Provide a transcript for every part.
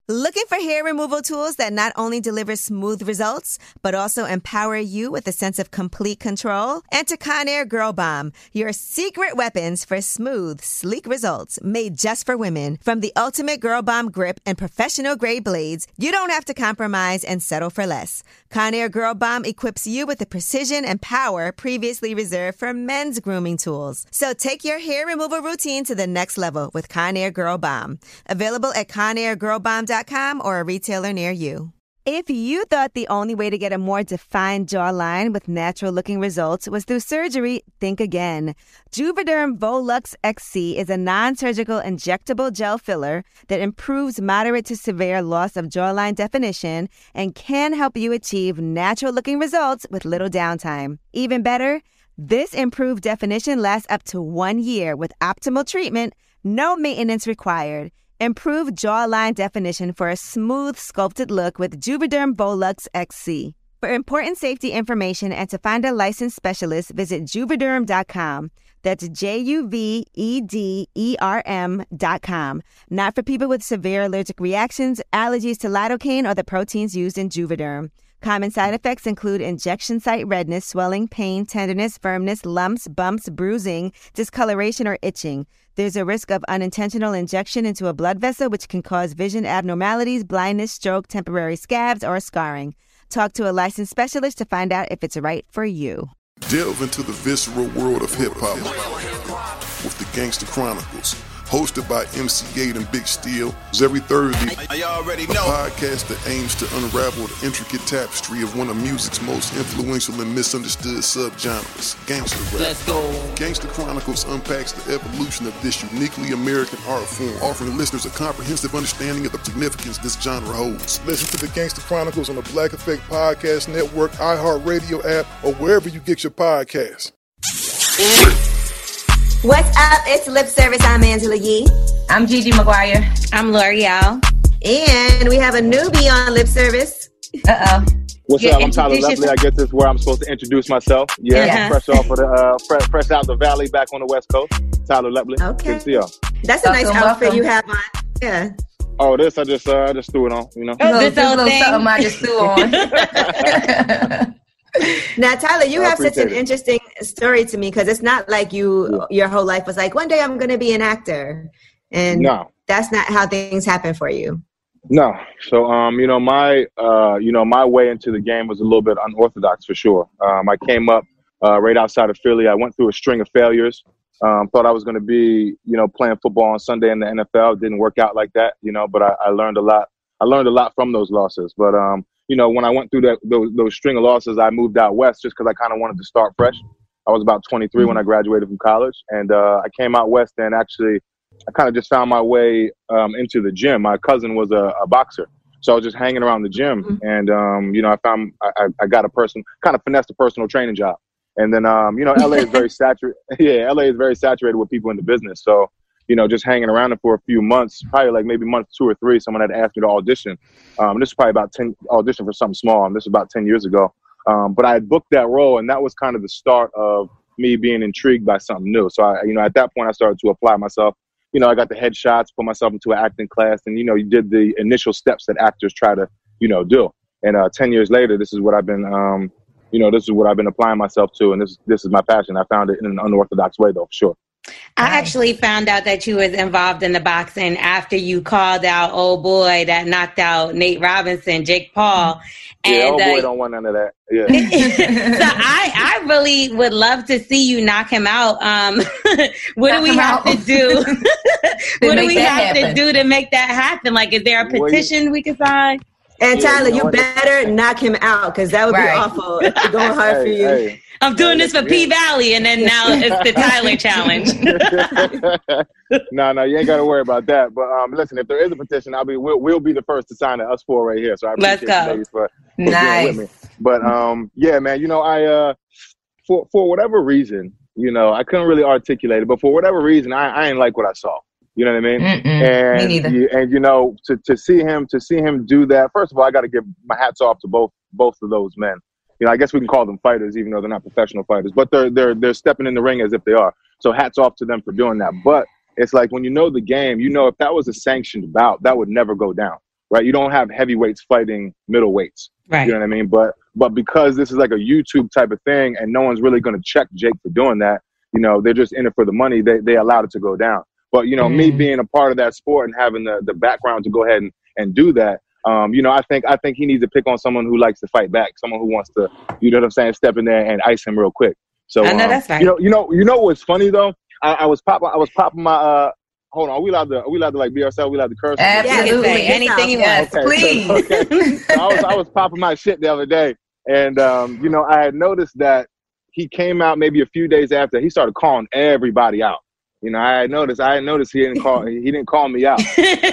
Looking for hair removal tools that not only deliver smooth results, but also empower you with a sense of complete control? Enter Conair Girl Bomb, your secret weapons for smooth, sleek results made just for women. From the ultimate Girl Bomb grip and professional-grade blades, you don't have to compromise and settle for less. Conair Girl Bomb equips you with the precision and power previously reserved for men's grooming tools. So take your hair removal routine to the next level with Conair Girl Bomb. Available at ConairGirlBomb.com or a retailer near you. If you thought the only way to get a more defined jawline with natural-looking results was through surgery, think again. Juvederm Volux XC is a non-surgical injectable gel filler that improves moderate to severe loss of jawline definition and can help you achieve natural-looking results with little downtime. Even better, this improved definition lasts up to 1 year with optimal treatment, no maintenance required. Improve jawline definition for a smooth, sculpted look with Juvederm Volux XC. For important safety information and to find a licensed specialist, visit Juvederm.com. That's JUVEDERM.com. Not for people with severe allergic reactions, allergies to lidocaine, or the proteins used in Juvederm. Common side effects include injection site redness, swelling, pain, tenderness, firmness, lumps, bumps, bruising, discoloration, or itching. There's a risk of unintentional injection into a blood vessel, which can cause vision abnormalities, blindness, stroke, temporary scabs, or scarring. Talk to a licensed specialist to find out if it's right for you. Delve into the visceral world of hip-hop with the Gangster Chronicles. Hosted by MC Gate and Big Steel, every Thursday, a podcast that aims to unravel the intricate tapestry of one of music's most influential and misunderstood subgenres, gangster rap. Let's go. Gangster Chronicles unpacks the evolution of this uniquely American art form, offering listeners a comprehensive understanding of the significance this genre holds. Listen to the Gangster Chronicles on the Black Effect Podcast Network, iHeartRadio app, or wherever you get your podcasts. What's up? It's Lip Service. I'm Angela Yee. I'm Gigi McGuire. I'm L'Oreal. And we have a newbie on Lip Service. Uh-oh. What's up? I'm Tyler Lovely. I guess this is where I'm supposed to introduce myself. I'm fresh off of the fresh out the valley, back on the West Coast. Tyler Lovely. Okay. Good to see y'all. That's a nice outfit you have on. Yeah. Oh, this I just threw it on. You know. This little something I just threw on. Now, Tyler, you have such an interesting story to me because it's not like your whole life was like, one day I'm going to be an actor. And that's not how things happen for you. No. So, my way into the game was a little bit unorthodox for sure. I came up right outside of Philly. I went through a string of failures. Thought I was going to be, playing football on Sunday in the NFL. It didn't work out like that, but I learned a lot. I learned a lot from those losses. But, when I went through those string of losses, I moved out west just because I kind of wanted to start fresh. I was about 23 when I graduated from college, and I came out west and actually I kind of just found my way into the gym. My cousin was a boxer, so I was just hanging around the gym, and I found I got kind of finessed a personal training job, and then LA is very saturated. Yeah, LA is very saturated with people in the business, so. Just hanging around it for a few months, probably like maybe month 2 or 3, someone had asked me to audition. This is probably about 10 audition for something small. This is about 10 years ago. But I had booked that role, and that was kind of the start of me being intrigued by something new. So at that point I started to apply myself. I got the headshots, put myself into an acting class, and you did the initial steps that actors try to, do. And 10 years later, this is what I've been, this is what I've been applying myself to, and this is my passion. I found it in an unorthodox way, though, for sure. I actually found out that you was involved in the boxing after you called out old boy that knocked out Nate Robinson, Jake Paul. And old boy don't want none of that. Yeah. So I really would love to see you knock him out. What do we have to do? What do we have to do to make that happen? Like, is there a petition we can sign? And Tyler, you better knock him out because that would be awful. It's going hard for you. Hey. I'm doing this for P-Valley, and then now it's the Tyler challenge. No, you ain't got to worry about that. But listen, if there is a petition, we'll be the first to sign it. Us 4 right here. So I appreciate you ladies for being with me. But yeah, man, I for whatever reason, I couldn't really articulate it, but for whatever reason, I ain't like what I saw. You know what I mean? And me neither. And to see him do that. First of all, I got to give my hats off to both of those men. I guess we can call them fighters, even though they're not professional fighters. But they're stepping in the ring as if they are. So hats off to them for doing that. But it's like when you know the game, if that was a sanctioned bout, that would never go down. right? You don't have heavyweights fighting middleweights. Right. You know what I mean? But because this is like a YouTube type of thing and no one's really going to check Jake for doing that, you know, they're just in it for the money. They allowed it to go down. But, you know, me being a part of that sport and having the background to go ahead and do that, you know, I think he needs to pick on someone who likes to fight back, someone who wants to, you know what I'm saying, step in there and ice him real quick. So I know that's right. You know what's funny though? I was popping my hold on, are we allowed to like be ourselves? We allowed to curse? Absolutely. Yeah, Anything you want. Okay, please. So I was popping my shit the other day, and you know, I had noticed that he came out maybe a few days after. He started calling everybody out. You know, I had noticed he didn't call me out. So,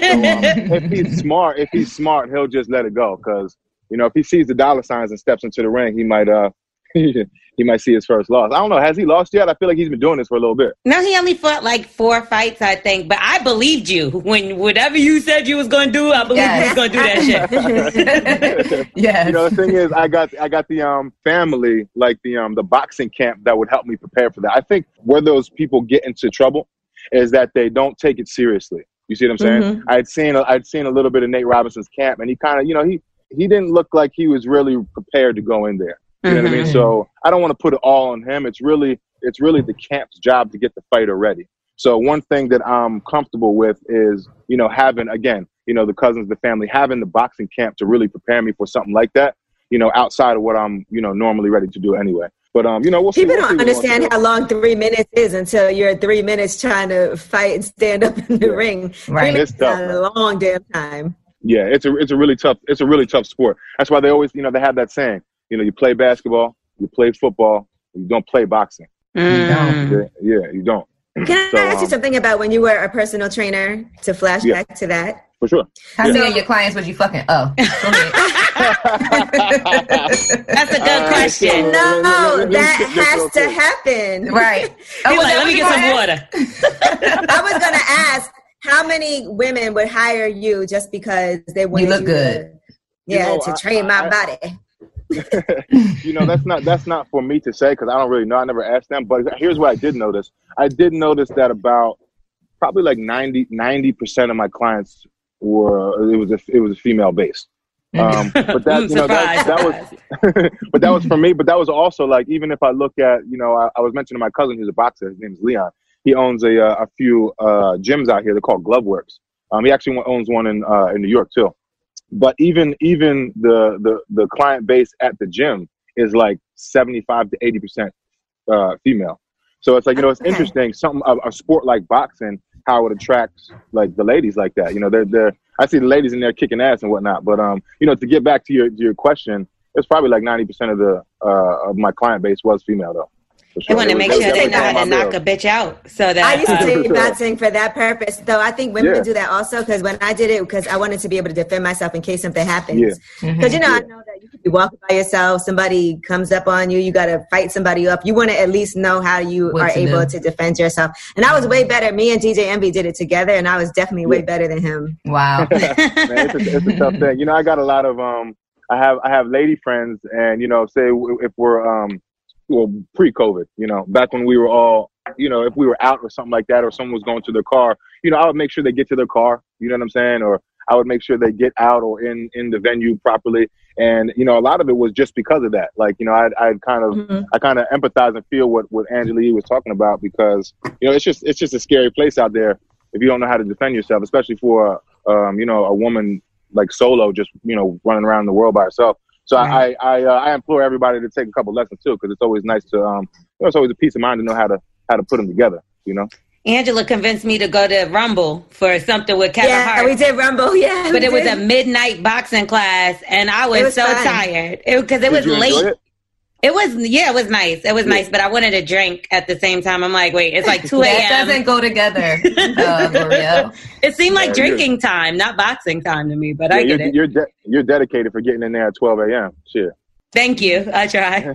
if he's smart, he'll just let it go. Because, you know, if he sees the dollar signs and steps into the ring, he might he might see his first loss. I don't know. Has he lost yet? I feel like he's been doing this for a little bit. No, he only fought like 4 fights, I think. But I believed you. When whatever you said you was going to do, I believed you was going to do that shit. Yes. You know, the thing is, I got the family, like the boxing camp that would help me prepare for that. I think where those people get into trouble is that they don't take it seriously. You see what I'm saying? Mm-hmm. I'd seen a little bit of Nate Robinson's camp, and he kind of, you know, he didn't look like he was really prepared to go in there. You know what I mean? So I don't want to put it all on him. It's really the camp's job to get the fighter ready. So one thing that I'm comfortable with is, you know, having, again, you know, the cousins, the family, having the boxing camp to really prepare me for something like that, you know, outside of what I'm, you know, normally ready to do anyway. But, you know, we'll see. People don't understand how long 3 minutes is until you're 3 minutes trying to fight and stand up in the ring. Right. 3 minutes It's tough, is a long damn time. Yeah, it's a really tough sport. That's why they always, you know, they have that saying, you know, you play basketball, you play football, you don't play boxing. Mm. Yeah, you don't. Can I ask you something about when you were a personal trainer, to flash back to that? For sure. How many of your clients would you fucking? Oh, go ahead. That's a good question. No, that has to happen. Right. He's like, let me get some water. I was going to ask, how many women would hire you just because they wanted You look good. To train my body? You know, that's not for me to say because I don't really know. I never asked them. But here's what I did notice. I did notice that about probably like 90% of my clients it was a female base. But that, you know, that was but that was for me. But that was also like, even if I look at, you know, I was mentioning my cousin who's a boxer. His name is Leon. He owns a few gyms out here. They're called Glove Works. He actually owns one in New York too. But even the client base at the gym is like 75 to 80% female. So it's like, you know, it's interesting. A sport like boxing, how it attracts like the ladies like that. You know, I see the ladies in there kicking ass and whatnot. But you know, to get back to your question, it's probably like 90% of my client base was female though. They want to make sure they know how to knock a bitch out. So that I used to take boxing for that purpose, though. I think women do that also because when I did it, because I wanted to be able to defend myself in case something happens. Because you know, I know that you could be walking by yourself, somebody comes up on you, you got to fight somebody up. You want to at least know how you are able to defend yourself. And I was way better. Me and DJ Envy did it together, and I was definitely way better than him. Wow, man, it's a tough thing. You know, I got a lot of I have lady friends, and you know, say if we're well, pre-COVID, you know, back when we were all, you know, if we were out or something like that, or someone was going to their car, you know, I would make sure they get to their car, you know what I'm saying? Or I would make sure they get out or in the venue properly. And, you know, a lot of it was just because of that. Like, you know, I kind of empathize and feel what Angela Yee was talking about because, you know, it's just a scary place out there if you don't know how to defend yourself, especially for, you know, a woman like solo, just, you know, running around the world by herself. So right. I implore everybody to take a couple lessons too, because it's always nice to, you know, it's always a peace of mind to know how to put them together, you know. Angela convinced me to go to Rumble for something with Kevin Hart. Yeah, we did Rumble, but it was a midnight boxing class, and I was so tired because it was late. It was nice. It was nice, but I wanted to drink at the same time. I'm like, wait, it's like 2 a.m. That doesn't go together, Maria. It seemed like drinking time, not boxing time to me, but I get it. You're dedicated for getting in there at 12 a.m. Shit. Thank you. I try.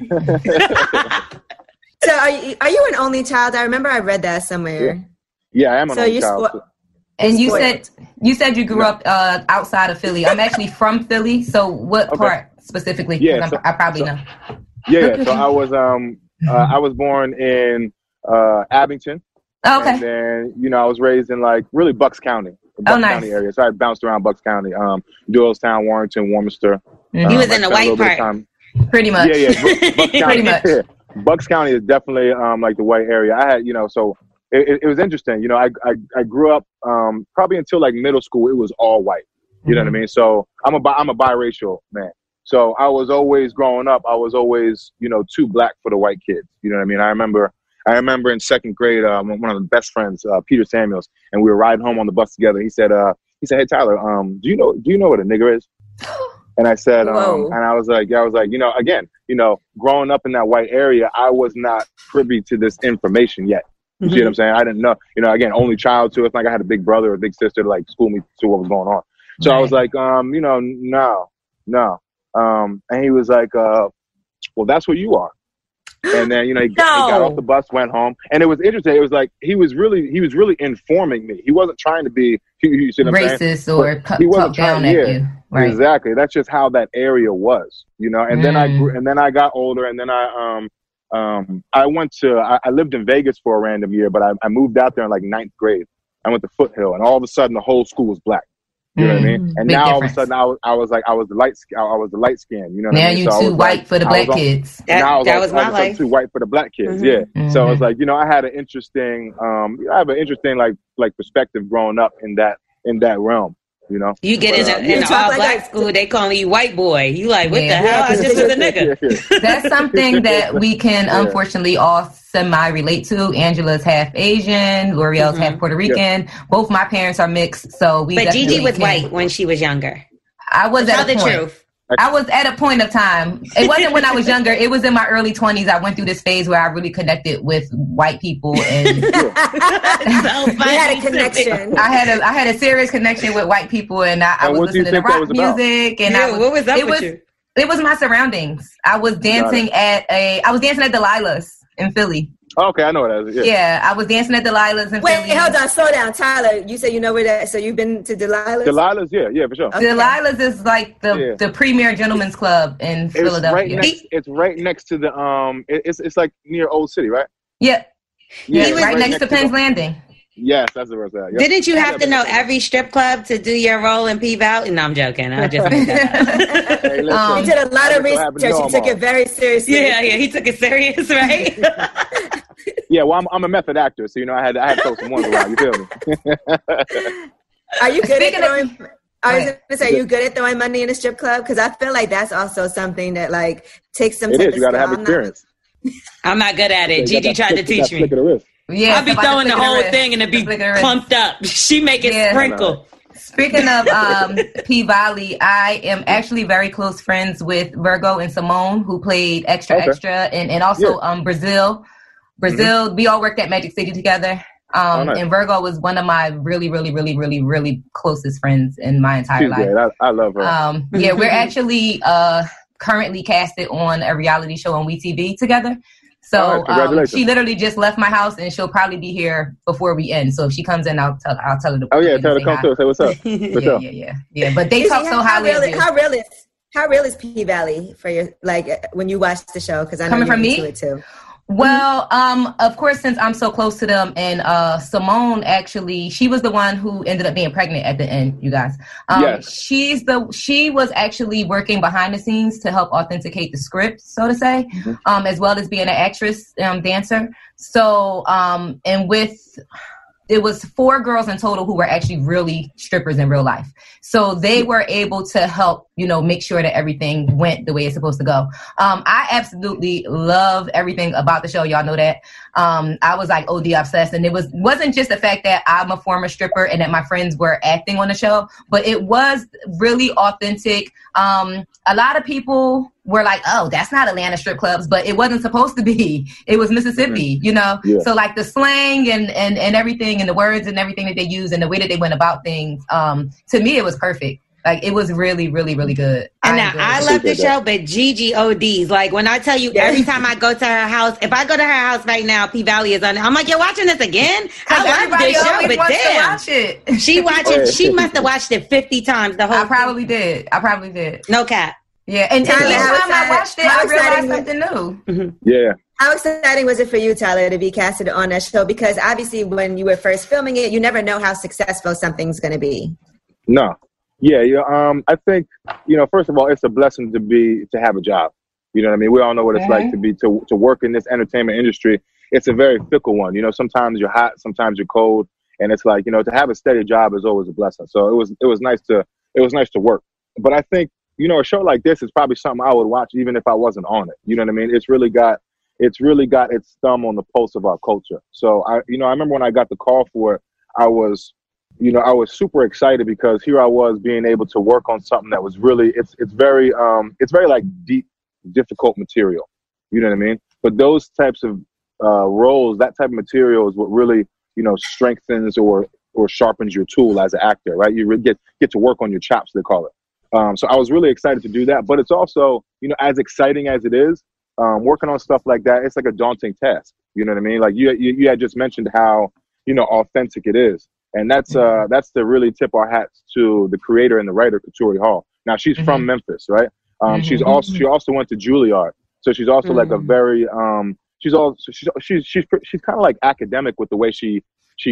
So are you an only child? I remember I read that somewhere. Yeah, I am an only child. And you said you grew up outside of Philly. I'm actually from Philly. So what part specifically? Yeah, I probably know. Yeah, so I was born in Abington. Okay. And then, you know, I was raised in like really Bucks County. Bucks County area. So I bounced around Bucks County, Doylestown, Warrington, Warminster. He was in the white part. Pretty much. Yeah. Bucks County, pretty much. Yeah. Bucks County is definitely like the white area. I had, so it was interesting. I grew up probably until like middle school. It was all white. You know what I mean? So I'm a biracial man. So I was always growing up. I was always too black for the white kids. You know what I mean? I remember in second grade, one of the best friends, Peter Samuels, and we were riding home on the bus together. He said, "Hey Tyler, do you know what a nigger is?" And I said, and I was like, again, growing up in that white area, I was not privy to this information yet. You see what I'm saying? I didn't know, again, only child too. It's like I had a big brother or a big sister to like school me to what was going on. So I was like, no. And he was like, well, that's what you are. And then, he got off the bus, went home. And it was interesting. It was like, he was really informing me. He wasn't trying to be you see what I'm racist saying? Or talk down at you. Right. Exactly. That's just how that area was, and then I got older, and then I lived in Vegas for a random year, but I moved out there in like 9th grade. I went to Foothill, and all of a sudden the whole school was black. You know what I mean? And Big now difference. all of a sudden I was the light skin. You know what now I mean? you too white for the black kids. That was my life. Too white for the black kids. Yeah. So it's like I had an interesting like perspective growing up in that realm. You get in an all black school, they calling you white boy. You like, what the hell? I just was a nigga. That's something that we can unfortunately all semi-relate to. Angela's half Asian, L'Oreal's half Puerto Rican. Yeah. Both my parents are mixed, so we. But Gigi was white when she was younger. I was Tell at a the point. truth. I was at a point of time. It wasn't when I was younger. It was in my early 20s. I went through this phase where I really connected with white people, and We had a connection. I had a serious connection with white people, and I was listening to rock music. And what was up with you? It was my surroundings. I was dancing at Delilah's in Philly. Oh, okay, I know what that is. Yeah, I was dancing at Delilah's in Philly. Wait, hold on, slow down, Tyler. You said you know where that? So you've been to Delilah's? Delilah's, yeah, for sure. Okay. Delilah's is like the premier gentleman's club in Philadelphia. It's right next to the It's like near Old City, right? Yeah. He was right next to Penn's Landing. Yes, that's the word. Yep. Didn't you have to know every strip club to do your role in P-Valley? No, I'm joking. I just made that up. Hey, he did a lot of research. He took it very seriously. Yeah, he took it serious, right? Yeah, well, I'm a method actor, so I had to throw some ones around. You feel me? Are you good at throwing? I was going to say, are you good at throwing money in a strip club? Because I feel like that's also something that like takes some. It is. You got to have experience. I'm not good at it. Gigi tried to teach me. Yeah, I'll be throwing the whole thing and it be clumped up. She make it sprinkle. Speaking of P-Valley, I am actually very close friends with Virgo and Simone, who played Extra, and also Brazil. Brazil, we all worked at Magic City together. Nice. And Virgo was one of my really, really, really, really, really closest friends in my entire life. Great. I love her. Yeah, we're actually currently casted on a reality show on WeTV together. So she literally just left my house, and she'll probably be here before we end. So if she comes in, I'll tell her to. Oh yeah, tell her to come through. Say what's up. Yeah. But they talk so highly of you. How real is P-Valley for your when you watch the show? Because I know you're into it too. Well, of course, since I'm so close to them, and Simone actually, she was the one who ended up being pregnant at the end, you guys. Yes. She was actually working behind the scenes to help authenticate the script, so to say, as well as being an actress, dancer. So, and it was 4 girls in total who were actually really strippers in real life. So they were able to help, make sure that everything went the way it's supposed to go. I absolutely love everything about the show. Y'all know that. I was like OD obsessed, and it wasn't just the fact that I'm a former stripper and that my friends were acting on the show, but it was really authentic. A lot of people were like, oh, that's not Atlanta strip clubs, but it wasn't supposed to be. It was Mississippi, Yeah. So like the slang and everything and the words and everything that they use and the way that they went about things, to me, it was perfect. Like, it was really, really, really good. And I love the show, but Gigi ODs. Like, when I tell you, every time I go to her house, if I go to her house right now, P-Valley is on it. I'm like, you're watching this again? I love this show, but damn. Watch it. She must have watched it 50 times the whole I probably did. No cap. Yeah, and every time I watched it, I realized something new. Yeah. How exciting was it for you, Tyler, to be casted on that show? Because obviously when you were first filming it, you never know how successful something's going to be. No. Yeah. I think, first of all, it's a blessing to have a job. You know what I mean? We all know what it's like to work in this entertainment industry. It's a very fickle one. Sometimes you're hot, sometimes you're cold. And it's like, to have a steady job is always a blessing. So it was nice to work. But I think, a show like this is probably something I would watch even if I wasn't on it. You know what I mean? It's really got its thumb on the pulse of our culture. So I remember when I got the call for it, I was super excited because here I was being able to work on something that was really, it's very like deep, difficult material. You know what I mean? But those types of roles, that type of material is what really, strengthens or sharpens your tool as an actor, right? You really get to work on your chops, they call it. So I was really excited to do that. But it's also, as exciting as it is, working on stuff like that, it's like a daunting task. You know what I mean? Like you had just mentioned how, authentic it is. And that's to really tip our hats to the creator and the writer, Katuri Hall. Now she's from Memphis, right? She also went to Juilliard. So she's also like a very, she's kind of like academic with the way she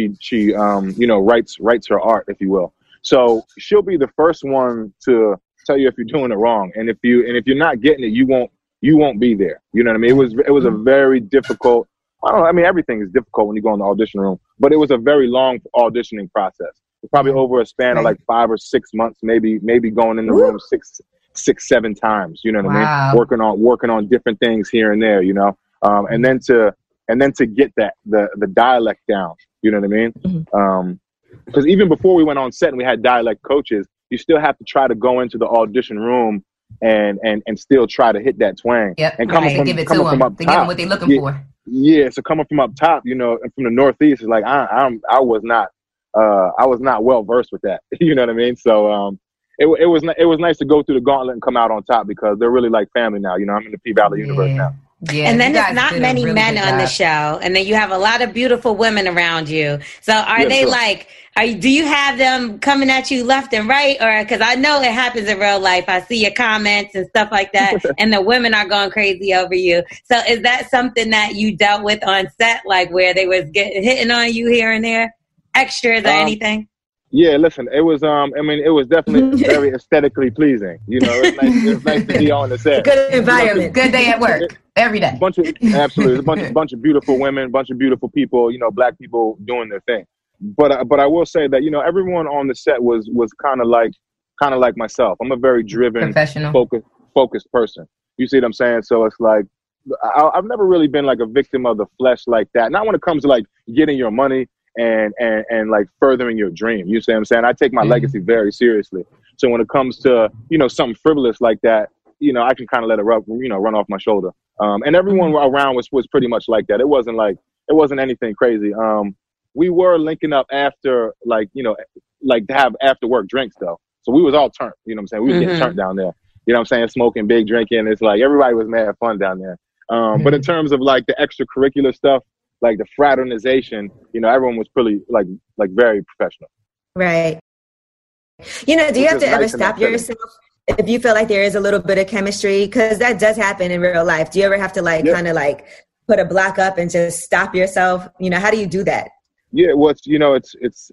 writes her art, if you will. So she'll be the first one to tell you if you're doing it wrong. And if you're not getting it, you won't be there. You know what I mean? It was a very difficult, everything is difficult when you go in the audition room, but it was a very long auditioning process. Probably over a span of like 5 or 6 months, maybe going in the room 7 times, you know what I mean? Working on different things here and there, and then to get the dialect down, you know what I mean? Because even before we went on set and we had dialect coaches, you still have to try to go into the audition room and still try to hit that twang. Yep. And coming from up top, give them what they're looking for. Yeah, so coming from up top, and from the Northeast, is like I was not well versed with that. You know what I mean? So it was nice to go through the gauntlet and come out on top because they're really like family now. I'm in the P-Valley universe now. Yeah, and then there's not many men on the show, and then you have a lot of beautiful women around you. So do you have them coming at you left and right, or because I know it happens in real life? I see your comments and stuff like that, and the women are going crazy over you. So is that something that you dealt with on set, like where they was hitting on you here and there, extras or anything? Yeah, listen, it was it was definitely very aesthetically pleasing. It was nice to be on the set. Good environment. Good day at work. Every day. Absolutely. A bunch of beautiful women, a bunch of beautiful people, Black people doing their thing. But I will say that, everyone on the set was kind of like myself. I'm a very driven, professional, focused person. You see what I'm saying? So it's like, I've never really been like a victim of the flesh like that. Not when it comes to like getting your money and like furthering your dream. You see what I'm saying? I take my legacy very seriously. So when it comes to, something frivolous like that, I can kind of let it run off my shoulder. And everyone around was pretty much like that. It wasn't anything crazy. We were linking up after to have after work drinks though. So we was all turned, you know what I'm saying? We was getting turned down there. You know what I'm saying? Smoking, big drinking. It's like everybody was mad fun down there. But in terms of like the extracurricular stuff, like the fraternization, everyone was pretty like very professional. Right. Do you have to ever stop yourself if you feel like there is a little bit of chemistry? Because that does happen in real life. Do you ever have to kind of like put a block up and just stop yourself? How do you do that? Yeah, well, it's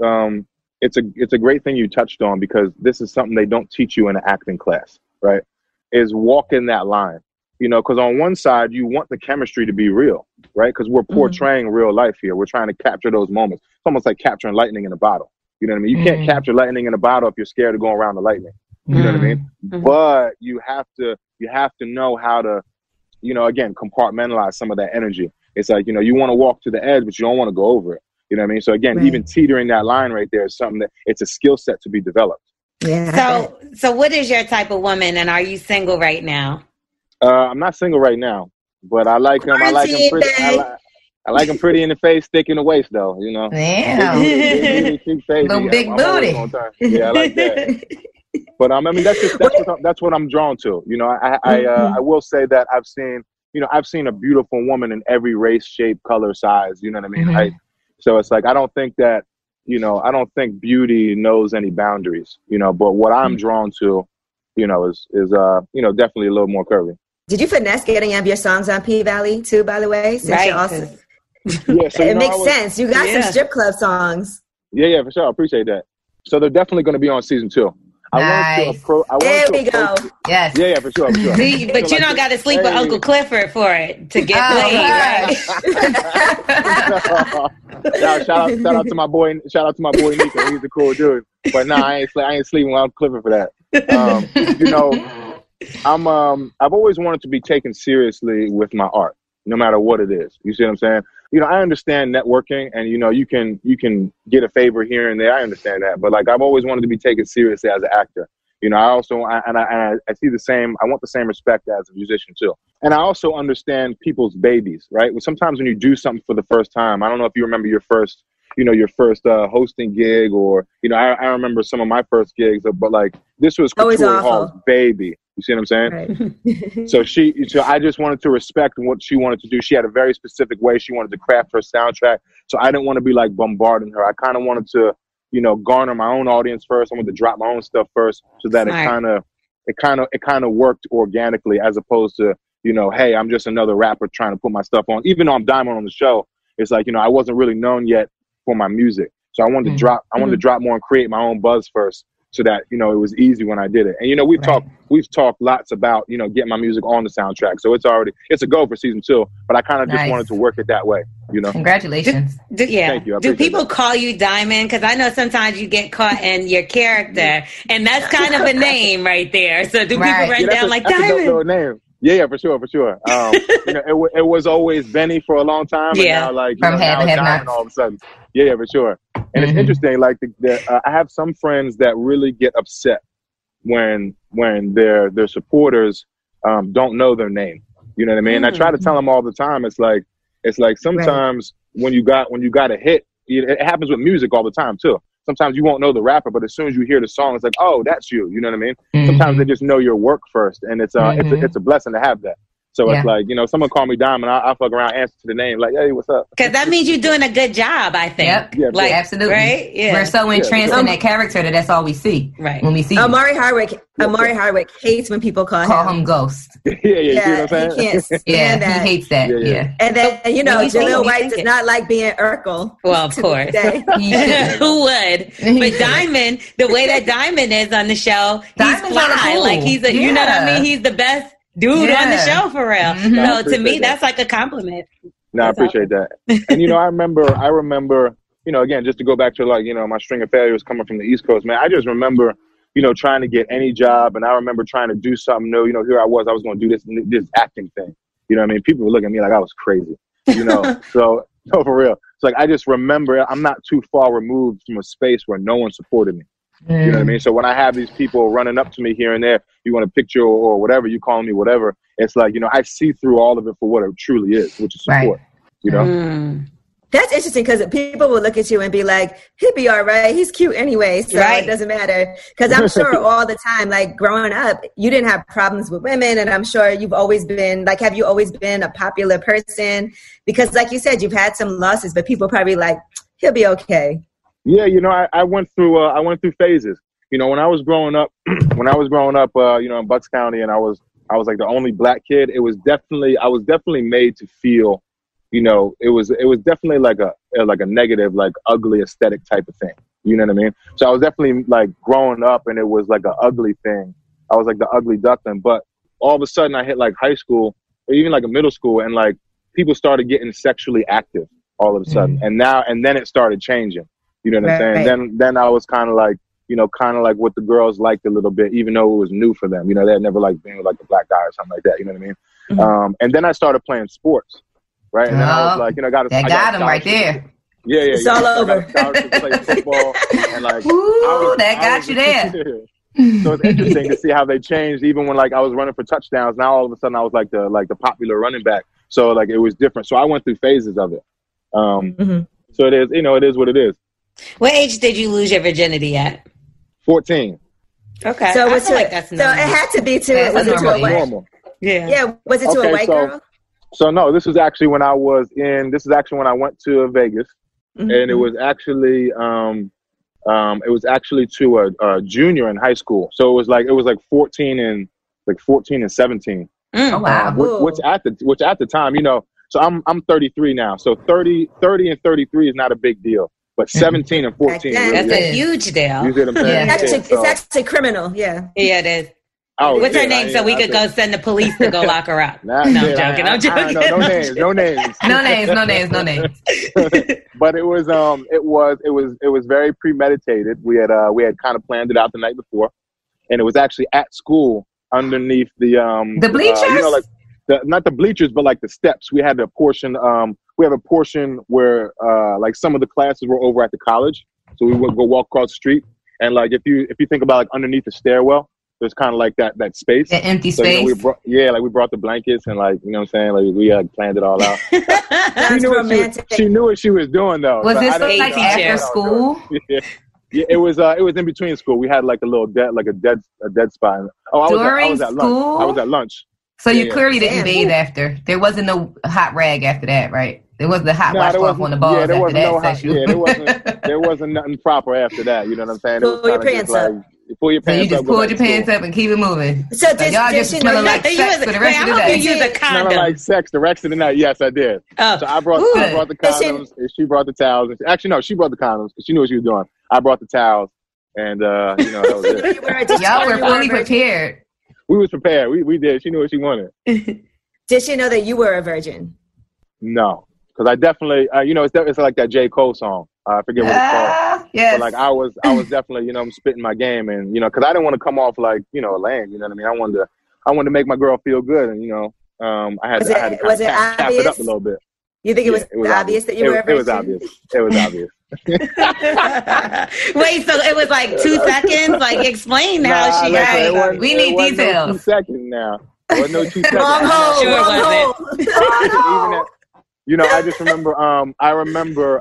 a great thing you touched on because this is something they don't teach you in an acting class, right? Is walking that line. Because on one side, you want the chemistry to be real, right? Because we're portraying real life here. We're trying to capture those moments. It's almost like capturing lightning in a bottle. You know what I mean? You can't capture lightning in a bottle if you're scared of going around the lightning. You know what I mean? But you have to know how to, again, compartmentalize some of that energy. It's like, you want to walk to the edge, but you don't want to go over it. You know what I mean? So again, even teetering that line right there is something that it's a skill set to be developed. Yeah. So what is your type of woman, and are you single right now? I'm not single right now, but I like them. I like them pretty. I like them pretty in the face, thick in the waist, though. Damn. Little big booty. Yeah, I like that. But that's what I'm drawn to. I will say that I've seen a beautiful woman in every race, shape, color, size. You know what I mean? So it's like I don't think beauty knows any boundaries. But what I'm drawn to, is definitely a little more curvy. Did you finesse getting of your songs on P-Valley too, by the way? Since right. You're also, yeah, so, it makes sense. You got some strip club songs. Yeah, for sure. I appreciate that. So they're definitely going to be on season 2. Nice. There we go. Yes. Yeah, for sure. See, but you don't got to sleep with Uncle Clifford for it to get played, right? Shout out to my boy Nico. He's a cool dude. But nah, I ain't sleeping with Uncle Clifford for that. You know, I've always wanted to be taken seriously with my art, no matter what it is. You see what I'm saying? You know, I understand networking, and you know, you can get a favor here and there. I understand that, but like, I've always wanted to be taken seriously as an actor. You know, I see the same. I want the same respect as a musician too. And I also understand people's babies, right? Well, sometimes when you do something for the first time, I don't know if you remember your first hosting gig, or you know, I remember some of my first gigs, but like, this was Couture Hall's baby. You see what I'm saying? Right. So I just wanted to respect what she wanted to do. She had a very specific way she wanted to craft her soundtrack. So I didn't want to be like bombarding her. I kind of wanted to, you know, garner my own audience first. I wanted to drop my own stuff first, so that it kind of worked organically, as opposed to, you know, hey, I'm just another rapper trying to put my stuff on. Even though I'm Diamond on the show, it's like, you know, I wasn't really known yet for my music. So I wanted to drop more and create my own buzz first, so that, you know, it was easy when I did it. And, you know, we've talked lots about, you know, getting my music on the soundtrack. So it's a go for season 2, but I kind of just wanted to work it that way, you know? Congratulations. Thank you. Do people call you Diamond? Because I know sometimes you get caught in your character, and that's kind of a name right there. So do people run down like Diamond? That's a name. Yeah, for sure. You know, it was always Benny for a long time, and now, like, now Diamond all of a sudden. Yeah, for sure. And it's interesting, like, I have some friends that really get upset when their supporters don't know their name. You know what I mean? And I try to tell them all the time. It's like sometimes when you got a hit, it happens with music all the time too. Sometimes you won't know the rapper, but as soon as you hear the song, it's like, oh, that's you. You know what I mean? Sometimes they just know your work first, and it's a blessing to have that. So it's like, you know, someone call me Diamond, I'll fuck around, answer to the name, like, hey, what's up? Because that means you're doing a good job, I think. Yep. Yeah, like, absolutely. Right? Yeah. We're so entranced in that character that's all we see. Right. When we see Amari Hardwick hates when people call him Ghost. Yeah, you see what I'm saying? He can't stand that. He hates that. Yeah. And then, you know, Jaleel White does not like being Urkel. Well, of course. Who would? But Diamond, the way that Diamond is on the show, he's fly. Like, he's you know what I mean? He's the best dude on the show, for real. So to me, that's like a compliment. No, I appreciate that. And, you know, I remember, you know, again, just to go back to, like, you know, my string of failures coming from the East Coast, man, I just remember, you know, trying to get any job, and I remember trying to do something new. You know, here I was going to do this acting thing. You know what I mean? People were looking at me like I was crazy, you know? So for real. It's like, I just remember I'm not too far removed from a space where no one supported me. You know what I mean? So when I have these people running up to me here and there, you want a picture or whatever, you call me whatever, it's like, you know, I see through all of it for what it truly is, which is support, you know? That's interesting, because people will look at you and be like, he'd be all right. He's cute anyway, so it doesn't matter. Because I'm sure all the time, like, growing up, you didn't have problems with women, and I'm sure you've always been, like, have you always been a popular person? Because, like you said, you've had some losses, but people probably like, he'll be okay. Yeah, you know, I went through phases. You know, when I was growing up, you know, in Bucks County, and I was like the only black kid. I was definitely made to feel, you know, it was definitely like a negative, like ugly aesthetic type of thing. You know what I mean? So I was definitely, like, growing up, and it was like an ugly thing. I was like the ugly duckling. But all of a sudden, I hit like high school, or even like a middle school, and like people started getting sexually active all of a sudden, and then it started changing. You know what I'm saying? Right. Then I was kind of like like what the girls liked a little bit, even though it was new for them. You know, they had never like being with like a black guy or something like that. You know what I mean? And then I started playing sports, right? And then I was like, you know, I got him right there. Yeah. It's all over. I got to play football, and like, that got you there. So it's interesting to see how they changed. Even when, like, I was running for touchdowns, now all of a sudden I was like the popular running back. So, like, it was different. So I went through phases of it. So it is, you know, it is what it is. What age did you lose your virginity at? 14. Okay. So it had to be to was it to a normal. Yeah. Was it to a white girl? So no, this is actually when I went to Vegas, and it was actually to a junior in high school. So it was like 14 and 17. Oh wow! Which at the time, you know, so I'm 33 now, so 30 and 33 is not a big deal, but 17 and 14 that's a huge deal. You see what I'm saying? It's actually criminal. Yeah, it is. Oh, what's her name? So we could go send the police to go lock her up. No, I'm joking. I'm joking. No names. No names. But it was very premeditated. We had kind of planned it out the night before, and it was actually at school underneath the bleachers. You know, like not the bleachers, but like the steps. We had a portion. We have a portion where like some of the classes were over at the college, so we would go walk across the street, and like if you think about like underneath the stairwell. There's kind of like that space. The empty space. You know, we brought the blankets and like, you know what I'm saying? Like we planned it all out. She knew what she was doing though. Was this like after school? Yeah, it was in between school. We had like a little dead spot. Oh, I was at lunch. I was at lunch. So you clearly didn't bathe after. There wasn't no hot rag after that, right? There wasn't the hot washcloth on the balls after that. There wasn't nothing proper after that. You know what I'm saying? Pull your pants up. Pull your pants up. So you just pulled your pants up and keep it moving. So y'all just smelling like sex for the rest of the day. You use a condom. Smelling like sex the rest of the night. Yes, I did. Oh. So I brought the condoms. And she brought the towels. Actually, no, she brought the condoms because she knew what she was doing. I brought the towels, and you know that was it. Y'all were fully prepared. We was prepared. We did. She knew what she wanted. Did she know that you were a virgin? No, because I definitely, you know, it's like that J. Cole song. I forget what it's called. Yes. But like I was definitely, you know, I'm spitting my game, and you know, because I didn't want to come off like, you know, a lame. You know what I mean? I wanted to make my girl feel good, and you know, I had to cap it up a little bit. You think it was obvious that you were a virgin? It was obvious. It was obvious. Wait, so it was like 2 seconds? Like, explain how she got. We need details. No 2 seconds now. There was no 2 seconds. Long hold. You know, I just remember. I remember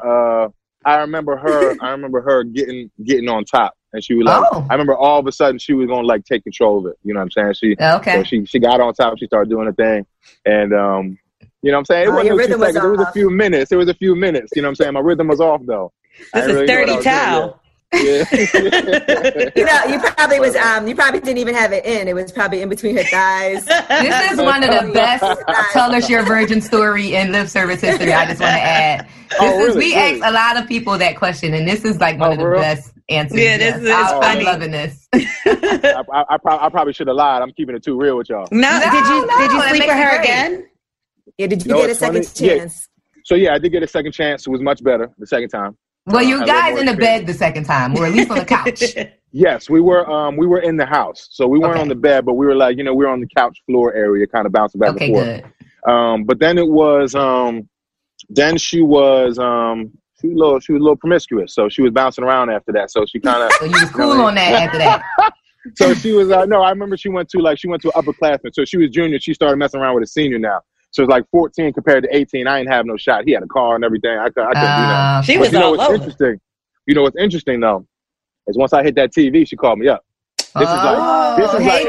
her getting on top, and she was like. I remember all of a sudden she was gonna like take control of it. You know what I'm saying? She got on top. She started doing her thing, and you know what I'm saying? It wasn't no 2 seconds. It was a few minutes. You know what I'm saying? My rhythm was off though. This is dirty towel. Yeah. You know, you probably didn't even have it in. It was probably in between her thighs. This is one of the best tell us your virgin story in lip service history. I just want to add. We asked a lot of people that question, and this is like one of the best answers. Yeah, this is funny. I'm loving this. I probably should have lied. I'm keeping it too real with y'all. No, did you sleep with her again? Yeah, did you get a second chance? So yeah, I did get a second chance. It was much better the second time. Well, you guys in the bed the second time, or at least on the couch. Yes, we were in the house, so we weren't on the bed, but we were like, you know, we were on the couch floor area, kind of bouncing back and forth. Good. But then it was, then she was a little promiscuous, so she was bouncing around after that. So she kind of. So you was cool on that after that. So she was no, I remember she went to upperclassmen. So she was junior. She started messing around with a senior now. So it's like 14 compared to 18. I ain't have no shot. He had a car and everything. I couldn't do that. She was all over. You know what's interesting though is once I hit that TV, she called me up. Hey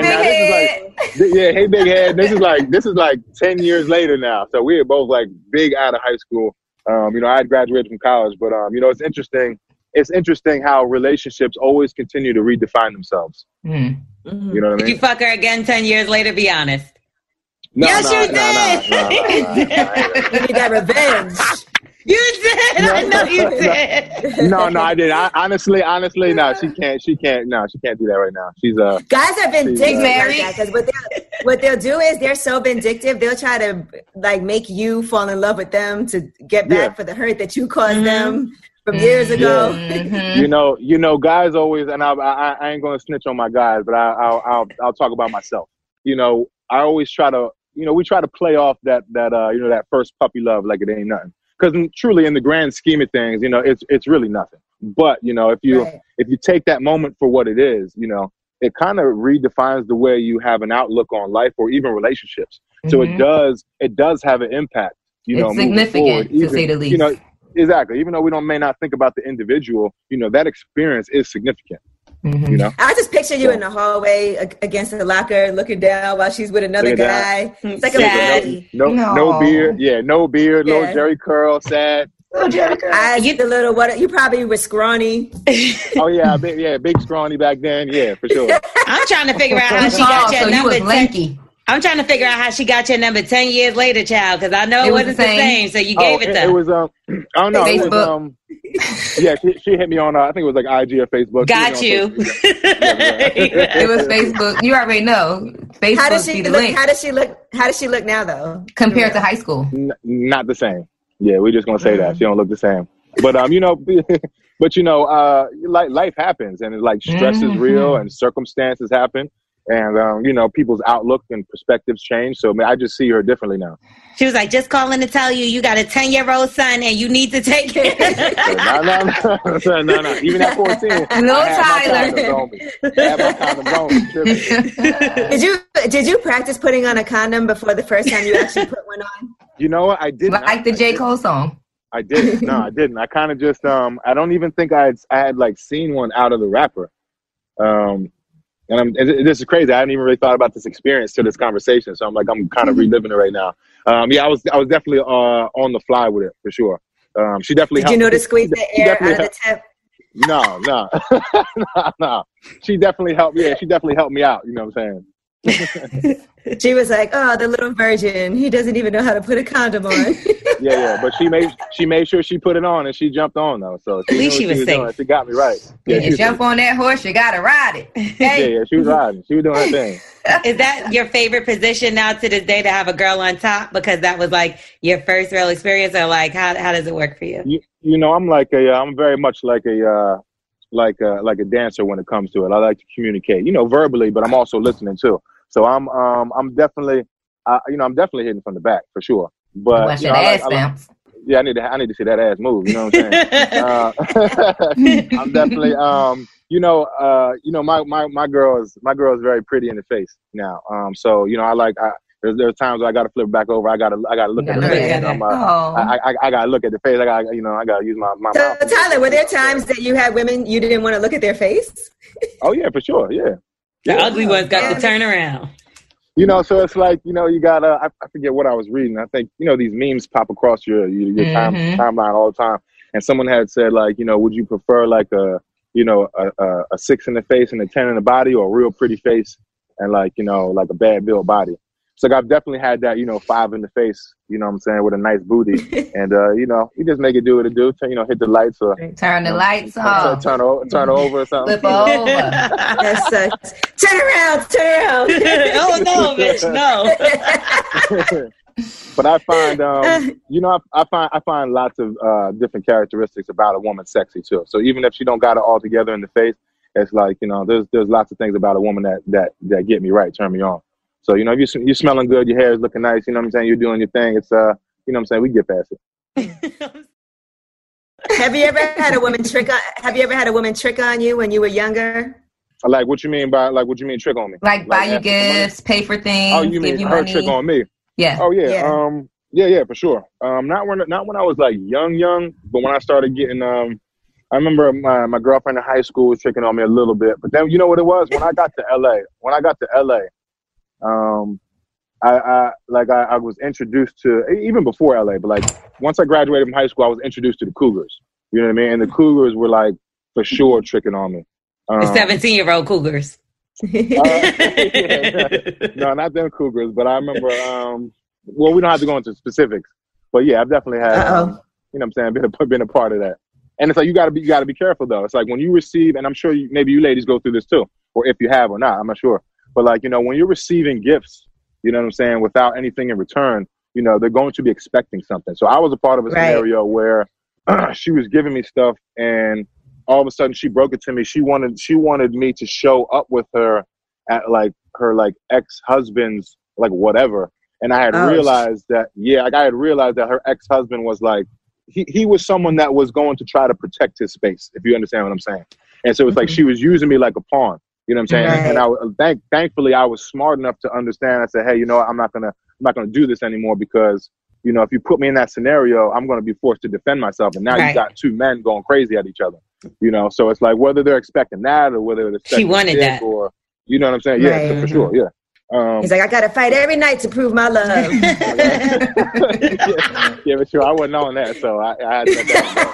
big head. This is like 10 years later now. So we were both like big out of high school. You know, I had graduated from college, but you know, it's interesting. It's interesting how relationships always continue to redefine themselves. Mm-hmm. You know what I mean? Did you fuck her again 10 years later? Be honest. No, yes, you did. You need that revenge. You did. I know you did. No, I didn't. Honestly, no. She can't. No, she can't do that right now. She's guys are vindictive like that because what they'll do is they're so vindictive. They'll try to like make you fall in love with them to get back for the hurt that you caused them from years ago. Mm-hmm. You know, guys always, and I ain't gonna snitch on my guys, but I'll talk about myself. You know, I always try to. You know, we try to play off that first puppy love like it ain't nothing. Because truly, in the grand scheme of things, you know, it's really nothing. But you know, if you take that moment for what it is, you know, it kind of redefines the way you have an outlook on life or even relationships. Mm-hmm. So it does have an impact. You know, it's significant to say the least. You know, exactly. Even though we may not think about the individual, you know, that experience is significant. Mm-hmm. You know, I just picture you in the hallway against the locker, looking down while she's with another guy. It's like no beard. Yeah, no beard. Little Jerry curl, sad. Little Jerry curl. You probably were scrawny. Oh yeah, big scrawny back then. Yeah, for sure. I'm trying to figure out how she got your number. You was lanky. I'm trying to figure out how she got your number 10 years later, child, because I know it wasn't the same, so you gave it to her. It was, I don't know. Facebook. She hit me on, I think it was like IG or Facebook. Got you. It was Facebook. You already know. Facebook. How does she look? How does she look now, though? Compared to high school? Not the same. Yeah, we're just gonna say that she don't look the same. But life happens, and it's like stress is real, and circumstances happen. And, people's outlook and perspectives change. So I just see her differently now. She was like, just calling to tell you got a 10-year-old son and you need to take it. No. Even at 14. No, Tyler. Did you practice putting on a condom before the first time you actually put one on? You know what? I didn't. Like the J. Cole song. I didn't. No, I didn't. I kind of just, I don't even think I had like seen one out of the rapper. And this is crazy. I hadn't even really thought about this experience to this conversation. So I'm kind of reliving it right now. I was definitely on the fly with it for sure. She definitely helped. Did you know to squeeze the air out of the tip? No. No. She definitely helped. Yeah, she definitely helped me out. You know what I'm saying? She was like, "Oh, the little virgin. He doesn't even know how to put a condom on." Yeah. But she made sure she put it on, and she jumped on though. So at least she was safe. Doing. She got me right. Yeah, you jump on that horse, you gotta ride it. Hey. Yeah, she was riding. She was doing her thing. Is that your favorite position now to this day, to have a girl on top? Because that was like your first real experience, or like how does it work for you? I'm I'm very much like a dancer when it comes to it. I like to communicate, verbally, but I'm also listening too. So I'm definitely, I'm definitely hitting from the back for sure. But watch that ass bounce. Yeah, I need to see that ass move. You know what I'm saying? I'm definitely, my girl is very pretty in the face now. So there's times where I got to flip back over. I got to look at the face. I got to look at the face. I got to use my mouth. So Tyler, were there times that you had women you didn't want to look at their face? Oh yeah, for sure. Yeah. The ugly ones got to turn around. So it's like, you gotta, I forget what I was reading. I think, these memes pop across your timeline all the time. And someone had said like, would you prefer like a 6 in the face and a 10 in the body, or a real pretty face and like a bad built body? So I've definitely had that, 5 in the face, with a nice booty. And, you just make it do what it do. Hit the lights or turn the lights off. Turn over or something. Flip over. That's turn around. Oh, no, bitch, no. But I find, I find lots of different characteristics about a woman sexy too. So even if she don't got it all together in the face, it's like, there's lots of things about a woman that get me right, turn me on. So, if you're smelling good, your hair is looking nice, you're doing your thing. It's, we get past it. Have you ever had a woman trick on you when you were younger? Like, what you mean trick on me? Like buy you gifts, pay for things, oh, you mean give you her money? Trick on me? Yeah. Oh, yeah. Yeah, for sure. Not when I was like young, but when I started getting, I remember my girlfriend in high school was tricking on me a little bit. But then, you know what it was? When I got to LA, I was introduced to, even before LA, but like once I graduated from high school, I was introduced to the Cougars. You know what I mean? And the Cougars were like for sure tricking on me. The 17-year-old Cougars. No, not them Cougars, but I remember. We don't have to go into specifics, but yeah, I've definitely had, been a part of that. And it's like you got to be careful though. It's like when you receive, and I'm sure maybe you ladies go through this too, or if you have or not, I'm not sure. But like, when you're receiving gifts, you know what I'm saying, without anything in return, they're going to be expecting something. So I was a part of a scenario where she was giving me stuff, and all of a sudden she broke it to me. She wanted me to show up with her at like her like ex-husband's like whatever. And I had realized that, her ex-husband was like, he was someone that was going to try to protect his space, if you understand what I'm saying. And so it's like she was using me like a pawn. You know what I'm saying? Right. And thankfully I was smart enough to understand. I said, hey, I'm not gonna do this anymore because, if you put me in that scenario, I'm gonna be forced to defend myself. And now you got two men going crazy at each other. So it's like whether they're expecting that or whether they're expecting she wanted that, or you know what I'm saying? Yeah, for sure. Yeah. He's like, I gotta fight every night to prove my love. Yeah, but sure, I wasn't on that, so I had to let that go.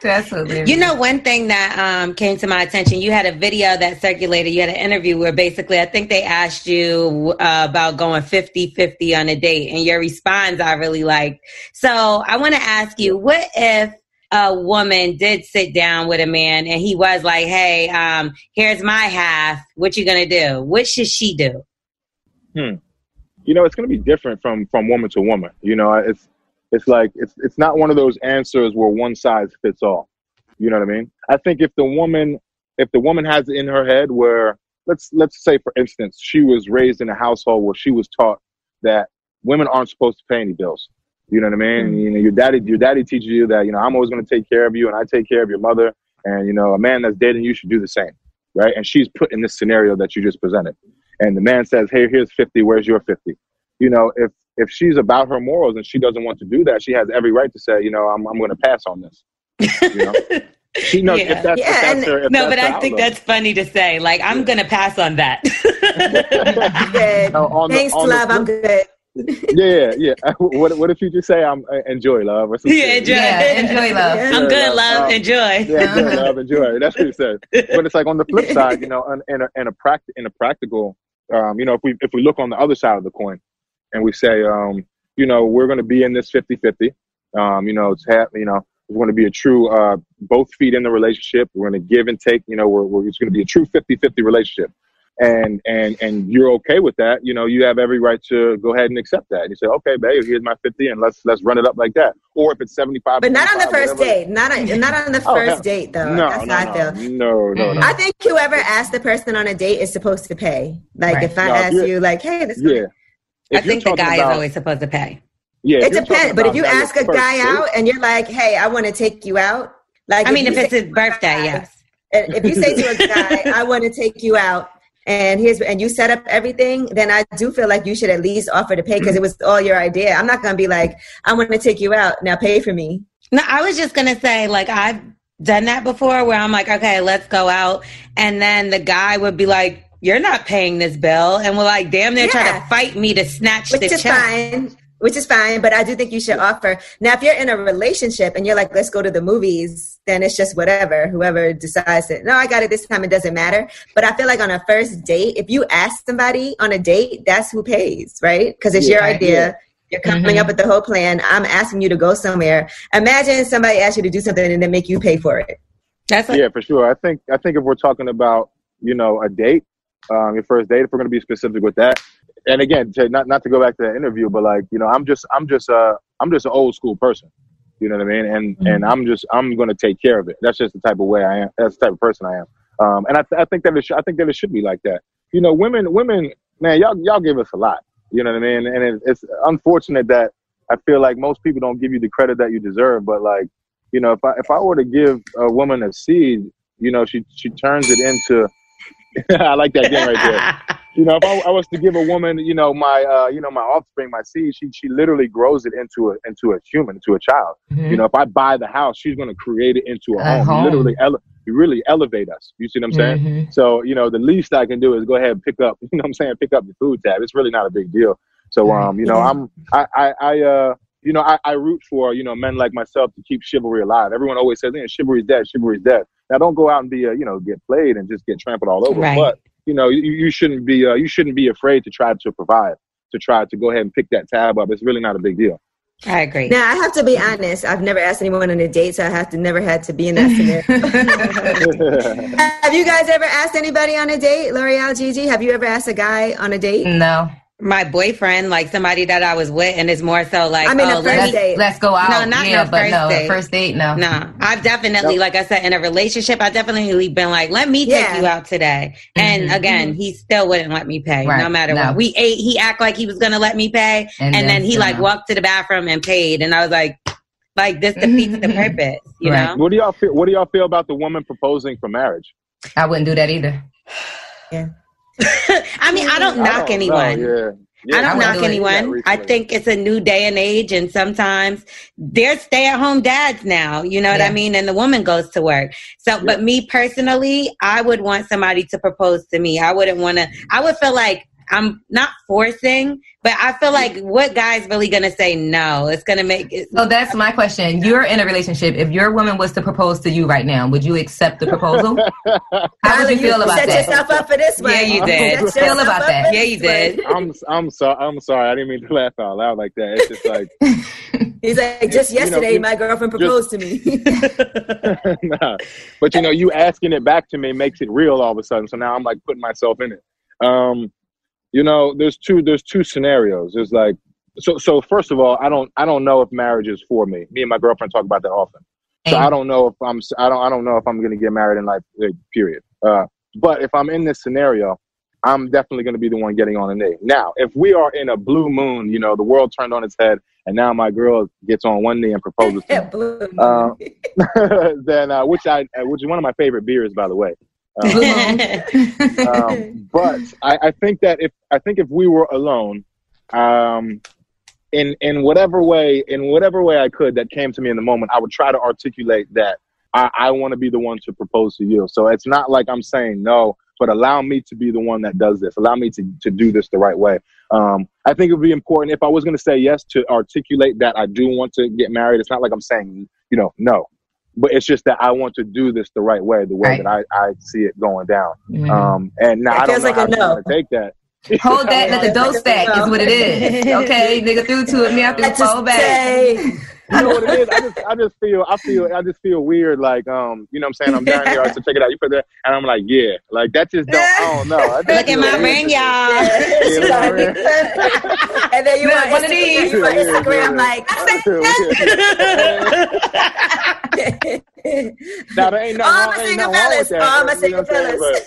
That's hilarious. You know, one thing that came to my attention, you had a video that circulated, you had an interview where basically I think they asked you about going 50-50 on a date, and your response I really liked. So I want to ask you, what if a woman did sit down with a man and he was like, hey, here's my half, what you gonna do? What should she do? You know, it's going to be different from woman to woman. You know, it's like, it's not one of those answers where one size fits all. You know what I mean? I think if the woman has it in her head where, let's say, for instance, she was raised in a household where she was taught that women aren't supposed to pay any bills. You know what I mean? Mm-hmm. You know, your daddy teaches you that, you know, I'm always going to take care of you and I take care of your mother. And, you know, a man that's dating you should do the same. Right. And she's put in this scenario that you just presented. And the man says, hey, here's 50. Where's your 50? You know, if she's about her morals and she doesn't want to do that, she has every right to say, you know, I'm going to pass on this. You know? She knows if that's her, but I think that's funny to say. Like, I'm going to pass on that. Thanks, love. I'm good. Yeah. What if you just say, enjoy, love? Or enjoy, love. I'm good, love. Enjoy. Yeah, good, love. Enjoy. That's what he said. But it's like on the flip side, you know, in a practical, you know, if we look on the other side of the coin and we say, you know, we're going to be in this 50-50, you know, it's we're going to be a true, both feet in the relationship. We're going to give and take, you know, it's going to be a true 50-50 relationship. And you're okay with that, you know, you have every right to go ahead and accept that. And you say, okay, babe, here's my 50 and let's run it up like that. Or if it's 75, but not on the first date, not on the first date though. That's how I feel. No. I think whoever asked the person on a date is supposed to pay. Like if I ask you like, hey, this I think the guy is always supposed to pay. Yeah, it depends. But if you ask a guy out and you're like, hey, I want to take you out. Like, I mean, if it's his birthday, yes. If you say to a guy, I want to take you out, and you set up everything, then I do feel like you should at least offer to pay because it was all your idea. I'm not going to be like, I want to take you out, now pay for me. No, I was just going to say, like, I've done that before where I'm like, okay, let's go out. And then the guy would be like, you're not paying this bill. And we're like, damn, they're trying to fight me to snatch the check. Which is fine, but I do think you should offer. Now, if you're in a relationship and you're like, let's go to the movies, then it's just whatever. Whoever decides it. No, I got it this time. It doesn't matter. But I feel like on a first date, if you ask somebody on a date, that's who pays, right? Because it's your idea. Yeah. You're coming up with the whole plan. I'm asking you to go somewhere. Imagine somebody asks you to do something and then make you pay for it. Yeah, for sure. I think if we're talking about, you know, a date, your first date, if we're going to be specific with that. And again, not to go back to that interview, but like, you know, I'm just an old school person, you know what I mean? And I'm going to take care of it. That's just the type of way I am. That's the type of person I am. And I think that it should be like that. You know, women, man, y'all give us a lot, you know what I mean? And it's unfortunate that I feel like most people don't give you the credit that you deserve. But like, you know, if I were to give a woman a seed, you know, she turns it into, I like that game right there. You know, if I was to give a woman, you know, my offspring, my seed, she literally grows it into a human, into a child. Mm-hmm. You know, if I buy the house, she's going to create it into a home. Literally, really elevate us. You see what I'm saying? Mm-hmm. So, you know, the least I can do is go ahead and pick up, you know what I'm saying? Pick up the food tab. It's really not a big deal. So, you know, I root for, you know, men like myself to keep chivalry alive. Everyone always says, chivalry's dead. Chivalry's dead. Now, don't go out and be, you know, get played and just get trampled all over. Right. But, you know, you shouldn't be afraid to try to provide, to try to go ahead and pick that tab up. It's really not a big deal. I agree. Now, I have to be honest. I've never asked anyone on a date, so I never had to be in that scenario. Have you guys ever asked anybody on a date? L'Oreal, Gigi, have you ever asked a guy on a date? No. My boyfriend, like somebody that I was with, and it's more so like, I mean, let's go out. No, not no first date. First date, no. No, I've definitely, like I said, in a relationship, I've definitely been like, let me take you out today. And again, he still wouldn't let me pay, no matter what. We ate, he acted like he was going to let me pay. And then he like walked to the bathroom and paid. And I was like this defeats the purpose, you know? What do y'all feel about the woman proposing for marriage? I wouldn't do that either. Yeah. I mean, I don't knock anyone. I don't knock anyone. I think it's a new day and age, and sometimes there's stay-at-home dads now, you know what I mean? And the woman goes to work. So, but me personally, I would want somebody to propose to me. I would feel like I'm not forcing, but I feel like what guy's really going to say no? It's going to make it. So that's my question. You're in a relationship. If your woman was to propose to you right now, would you accept the proposal? How would you feel about that? Set yourself up for this one. Yeah, you did. How would you feel about that? Yeah, you did. I'm sorry. I didn't mean to laugh out loud like that. It's just like he's like, just yesterday, my girlfriend proposed to me. Nah. But you asking it back to me makes it real all of a sudden. So now I'm like putting myself in it. There's two scenarios. There's like, so first of all, I don't know if marriage is for me. Me and my girlfriend talk about that often. So I don't know if I don't know if I'm going to get married in life, period. But if I'm in this scenario, I'm definitely going to be the one getting on a knee. Now, if we are in a blue moon, the world turned on its head, and now my girl gets on one knee and proposes to me, then which is one of my favorite beers, by the way. But I think that if we were alone, in whatever way I could that came to me in the moment, I would try to articulate that I want to be the one to propose to you. So it's not like I'm saying no, but allow me to be the one that does this. Allow me to do this the right way. I think it would be important if I was going to say yes to articulate that I do want to get married. It's not like I'm saying, no. But it's just that I want to do this the right way, the way that I see it going down. And now I don't know how to take that. Hold that, let the dough stack is what it is. Okay, nigga threw two of me, I threw four back. You know what it is? I just feel weird. Like, you know what I'm saying? I'm down here, so check it out. You put that, and I'm like, yeah, like that just don't. I don't know. Look at my ring, y'all. And then you want one of these for Instagram, like. Now there ain't nothing wrong with that. All my single fellas.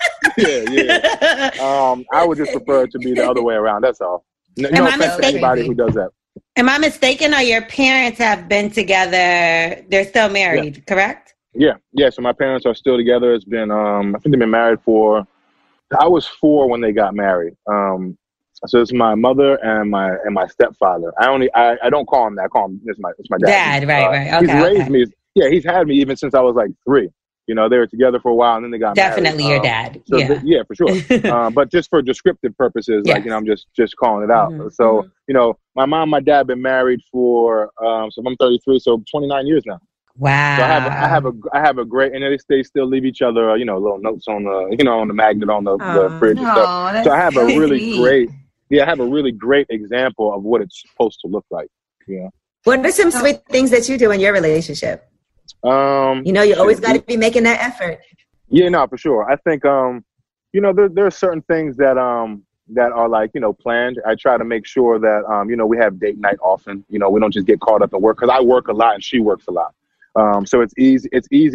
Yeah. I would just prefer it to be the other way around. That's all. No offense to anybody who does that. Am I mistaken, or your parents have been together? They're still married, correct? Yeah. So my parents are still together. It's been, I think they've been married I was 4 when they got married. So it's my mother and my stepfather. I don't call him that. I call him, it's my dad. Dad, right. Okay. He's raised me. Yeah, he's had me even since I was like 3. They were together for a while and then they got married. Definitely your dad. So yeah, for sure. But just for descriptive purposes, yes. Like, I'm just calling it out. Mm-hmm. So, my mom and my dad been married for, so I'm 33, so 29 years now. Wow. So I have a great, and they still leave each other, little notes on the, on the magnet on the fridge and stuff. So I have a really great example of what it's supposed to look like. Yeah. What are some sweet things that you do in your relationship? You always got to be making that effort. Yeah, no, for sure. I think, there are certain things that are like, planned. I try to make sure that, we have date night often. We don't just get caught up in work, because I work a lot and she works a lot. So it's easy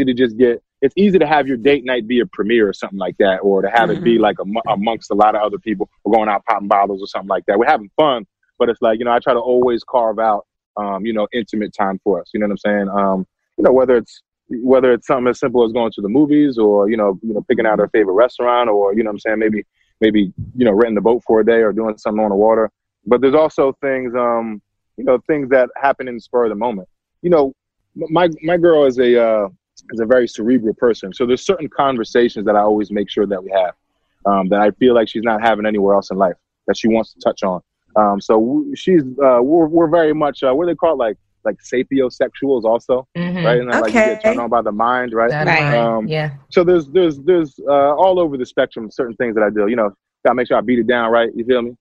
to have your date night be a premiere or something like that, or to have it be like amongst a lot of other people. We're going out popping bottles or something like that. We're having fun, but it's like, I try to always carve out, intimate time for us. You know what I'm saying? Whether it's something as simple as going to the movies, or picking out our favorite restaurant, or maybe renting the boat for a day or doing something on the water. But there's also things things that happen in the spur of the moment. My girl is a very cerebral person, so there's certain conversations that I always make sure that we have, that I feel like she's not having anywhere else in life, that she wants to touch on. So she's we're very much what do they call it, like sapiosexuals also, right? And like you get turned on by the mind, right? Right. Yeah. So there's all over the spectrum certain things that I do. Gotta make sure I beat it down, right? You feel me?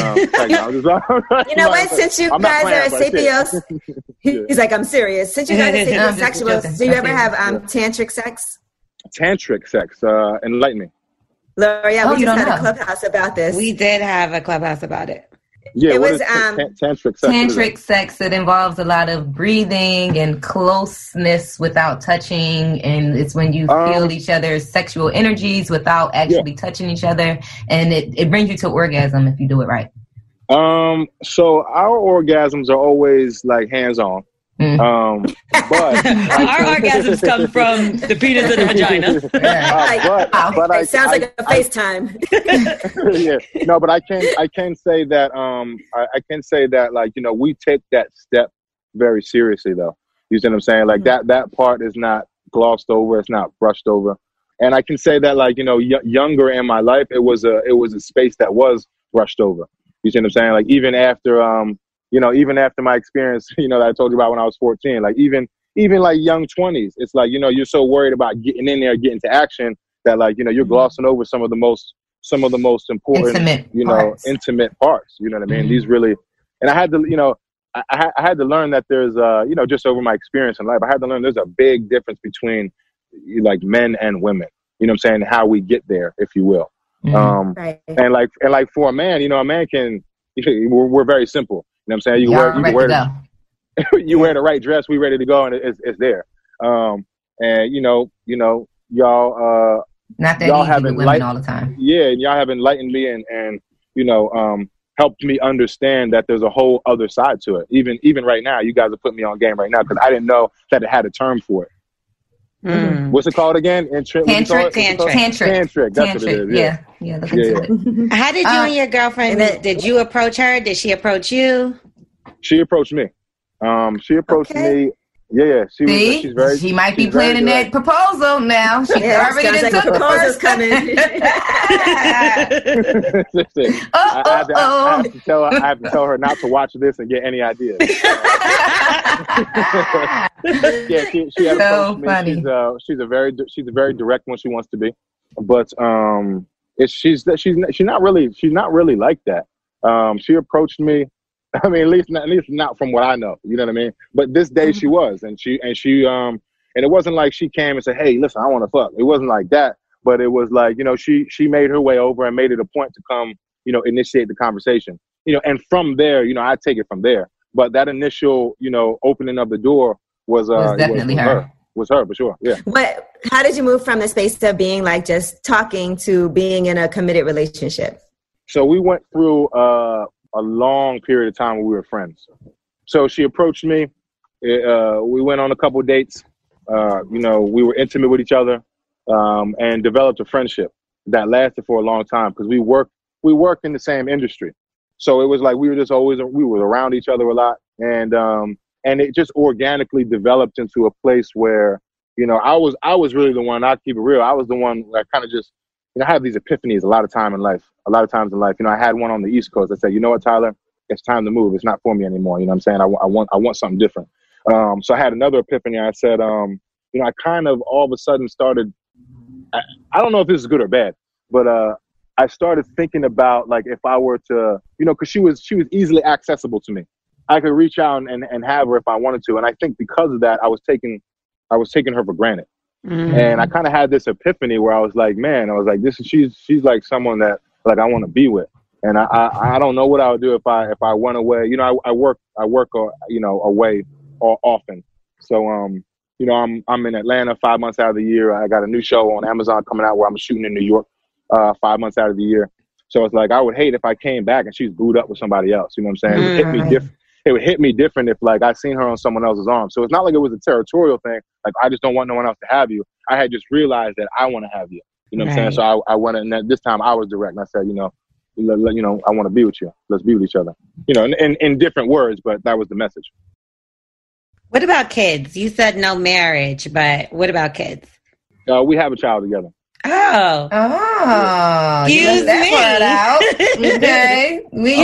What? Since you guys are sapios, he's like, I'm serious. Since you guys are sapiosexuals, do you ever have tantric sex? Tantric sex, enlighten me. L'Oreal, we just had a clubhouse about this. We did have a clubhouse about it. Yeah, it was tantric sex. Tantric sex. It involves a lot of breathing and closeness without touching, and it's when you feel each other's sexual energies without actually touching each other, and it brings you to orgasm if you do it right. So our orgasms are always like hands-on. But our orgasms come from the penis and the vagina. But it sounds like a FaceTime. Yeah, no, but I can say that I can say that, like, we take that step very seriously, though. You see what I'm saying? Like that part is not glossed over, it's not brushed over. And I can say that, like, you know, younger in my life, it was a space that was brushed over. You see what I'm saying? Like, even after, even after my experience, you know, that I told you about when I was 14, like even like young 20s, it's like, you know, you're so worried about getting in there, getting to action that, like, you know, you're glossing over some of the most important, intimate parts. You know what I mean? These really, and I had to, you know, I had to learn that there's, you know, just over my experience in life, I had to learn there's a big difference between like men and women, you know what I'm saying? How we get there, if you will. Right. And like for a man, you know, a man can, we're very simple. You know what I'm saying? You wear the right dress, we ready to go, and it's there. And you know, y'all, not that y'all easy with women all the time. Yeah, and y'all have enlightened me and you know, helped me understand that there's a whole other side to it. Even right now, you guys are putting me on game right now because I didn't know that it had a term for it. What's it called again? Tantric. That's what it is. Yeah. Look into it. How did you and your girlfriend meet? Did you approach her? Did she approach you? She approached me. She approached me. Yeah. She might be planning that proposal now. She already took the first coming. I have to tell her not to watch this and get any ideas. Yeah, she had approached me. Funny. She's a very direct when she wants to be, but she's not really like that. She approached me. I mean, at least not from what I know. You know what I mean? But this day she was, and it wasn't like she came and said, "Hey, listen, I want to fuck." It wasn't like that. But it was like, you know, she made her way over and made it a point to come, you know, initiate the conversation. You know, and from there, you know, I take it from there. But that initial, you know, opening of the door was definitely her. Was her for sure. Yeah. How did you move from the space of being like just talking to being in a committed relationship? So we went through a long period of time when we were friends. So she approached me. We went on a couple of dates. You know, we were intimate with each other, and developed a friendship that lasted for a long time because we work in the same industry. So it was like we were around each other a lot, and it just organically developed into a place where, you know, I was really the one. I'll keep it real. I was the one that kind of just, you know, I have these epiphanies a lot of times in life. You know, I had one on the East Coast. I said, you know what, Tyler, it's time to move. It's not for me anymore. You know what I'm saying? I want something different. So I had another epiphany. I said, you know, I kind of all of a sudden started, I don't know if this is good or bad, but I started thinking about, like, if I were to, you know, because she was easily accessible to me. I could reach out and have her if I wanted to. And I think because of that, I was taking her for granted. And I kind of had this epiphany where I was like, man, she's like someone that, like, I want to be with. And I don't know what I would do if I went away. You know, I work, you know, away often. So, you know, I'm in Atlanta 5 months out of the year. I got a new show on Amazon coming out where I'm shooting in New York 5 months out of the year. So it's like, I would hate if I came back and she's booed up with somebody else. You know what I'm saying? It would hit me different. It would hit me different if, like, I seen her on someone else's arm. So it's not like it was a territorial thing. Like, I just don't want no one else to have you. I had just realized that I want to have you. You know what I'm saying? So I went, and this time I was direct, and I said, you know, I want to be with you. Let's be with each other. You know, in different words, but that was the message. What about kids? You said no marriage, but what about kids? We have a child together. Oh. Excuse me. Out. Okay.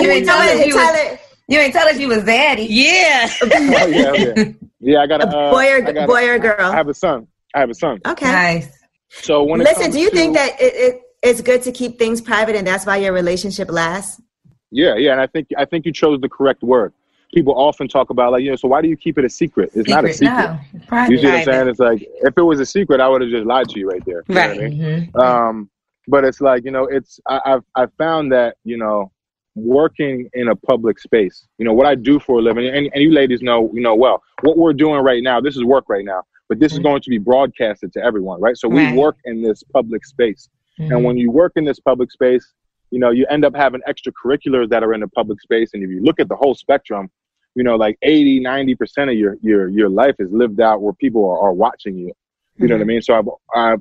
You ain't tell us you was daddy. Yeah. Yeah, I got a boy or girl. I have a son. Okay. Nice. So when do you think that it's good to keep things private, and that's why your relationship lasts? Yeah, and I think you chose the correct word. People often talk about, like, you know, so why do you keep it a secret? It's not a secret. No, it's private. You see what I'm saying? It's like, if it was a secret, I would have just lied to you right there. You know what I mean? But it's like, you know, I've found that, you know, working in a public space, you know, what I do for a living, and you ladies know, you know, well, what we're doing right now, this is work right now, but this is going to be broadcasted to everyone, right? So we work in this public space. And when you work in this public space, you know, you end up having extracurriculars that are in the public space. And if you look at the whole spectrum, you know, like 80-90% of your life is lived out where people are watching you. You know what I mean? So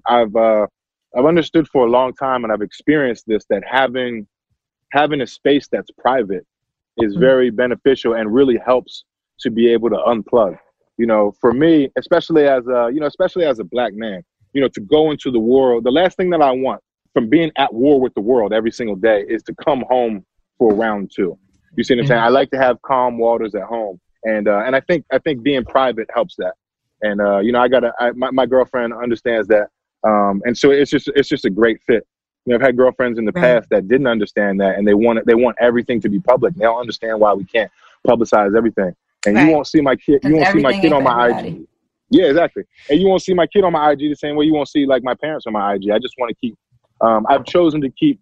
I've understood for a long time, and I've experienced this, that having a space that's private is very beneficial and really helps to be able to unplug. You know, for me, especially as a Black man, to go into the world. The last thing that I want from being at war with the world every single day is to come home for round two. You see what I'm saying? I like to have calm waters at home. And I think being private helps that. And, my girlfriend understands that. And so it's just a great fit. I've had girlfriends in the past that didn't understand that, and they want everything to be public. They don't understand why we can't publicize everything. And you won't see my kid. You won't see my kid on my IG. Yeah, exactly. And you won't see my kid on my IG the same way you won't see like my parents on my IG. I just want to keep. I've chosen to keep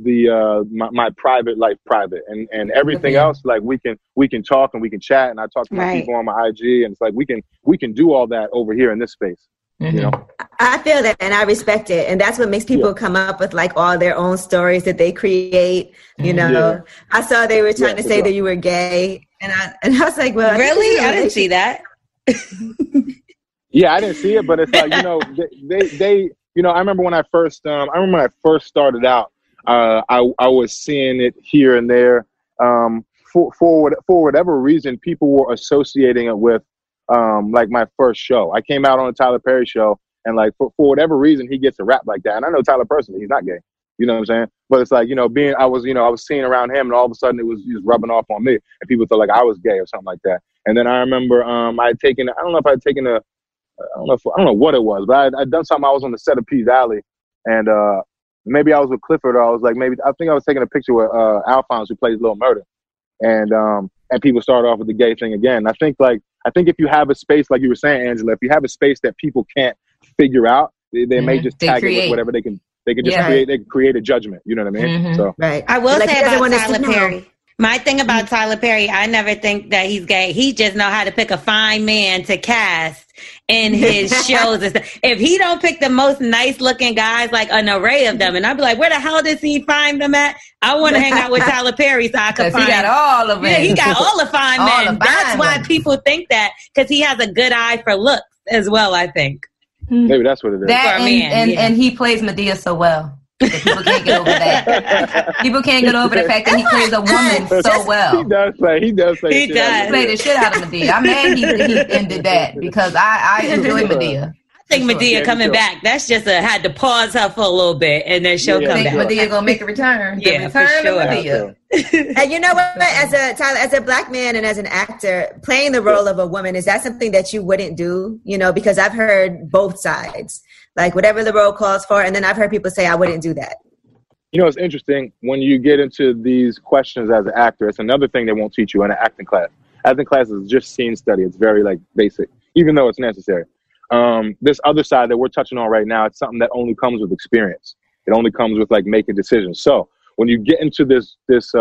my private life private, and everything else, like we can talk and we can chat, and I talk to my people on my IG, and it's like we can do all that over here in this space. I feel that, and I respect it, and that's what makes people come up with like all their own stories that they create. I saw they were trying to say that you were gay, and I was like, well, really, I didn't see that. Yeah, I didn't see it, but it's like they I remember when I first started out, I was seeing it here and there. For whatever reason, people were associating it with like my first show. I came out on a Tyler Perry show, and like for whatever reason, he gets a rap like that. And I know Tyler personally, he's not gay. You know what I'm saying? But it's like, I was seeing around him, and all of a sudden it was rubbing off on me, and people thought like I was gay or something like that. And then I remember I don't know what it was, but I'd done something. I was on the set of P-Valley, and maybe I was with Clifford, or I was like, I think I was taking a picture with Alphonse, who plays Lil Murda. And people started off with the gay thing again. I think if you have a space, like you were saying, Angela, if you have a space that people can't figure out, they may just tag it with whatever they can just create a judgment. You know what I mean? So I will say about Tyler Perry. My thing about Tyler Perry, I never think that he's gay. He just know how to pick a fine man to cast in his shows and stuff. If he don't pick the most nice looking guys, like an array of them, and I'd be like, where the hell does he find them at? I want to hang out with Tyler Perry so I can find. He got all of them. Yeah, he got all the fine men. That's why people think that, because he has a good eye for looks as well, I think. Maybe that's what it is. That and he plays Medea so well. People can't get over that. People can't get over the fact that he plays a woman so well. He does play. He played the shit out of Medea. I'm mad he ended that, because I enjoy Medea. I think Medea coming back. That's just had to pause her for a little bit, and then she'll come back. Medea gonna make a return. The return for sure. Of Medea. And you know what? As a black man and as an actor, playing the role of a woman, is that something that you wouldn't do? Because I've heard both sides. Like whatever the role calls for, and then I've heard people say I wouldn't do that. It's interesting when you get into these questions as an actor. It's another thing they won't teach you in an acting class. Acting class is just scene study. It's very like basic, even though it's necessary. This other side that we're touching on right now, it's something that only comes with experience. It only comes with like making decisions. So when you get into this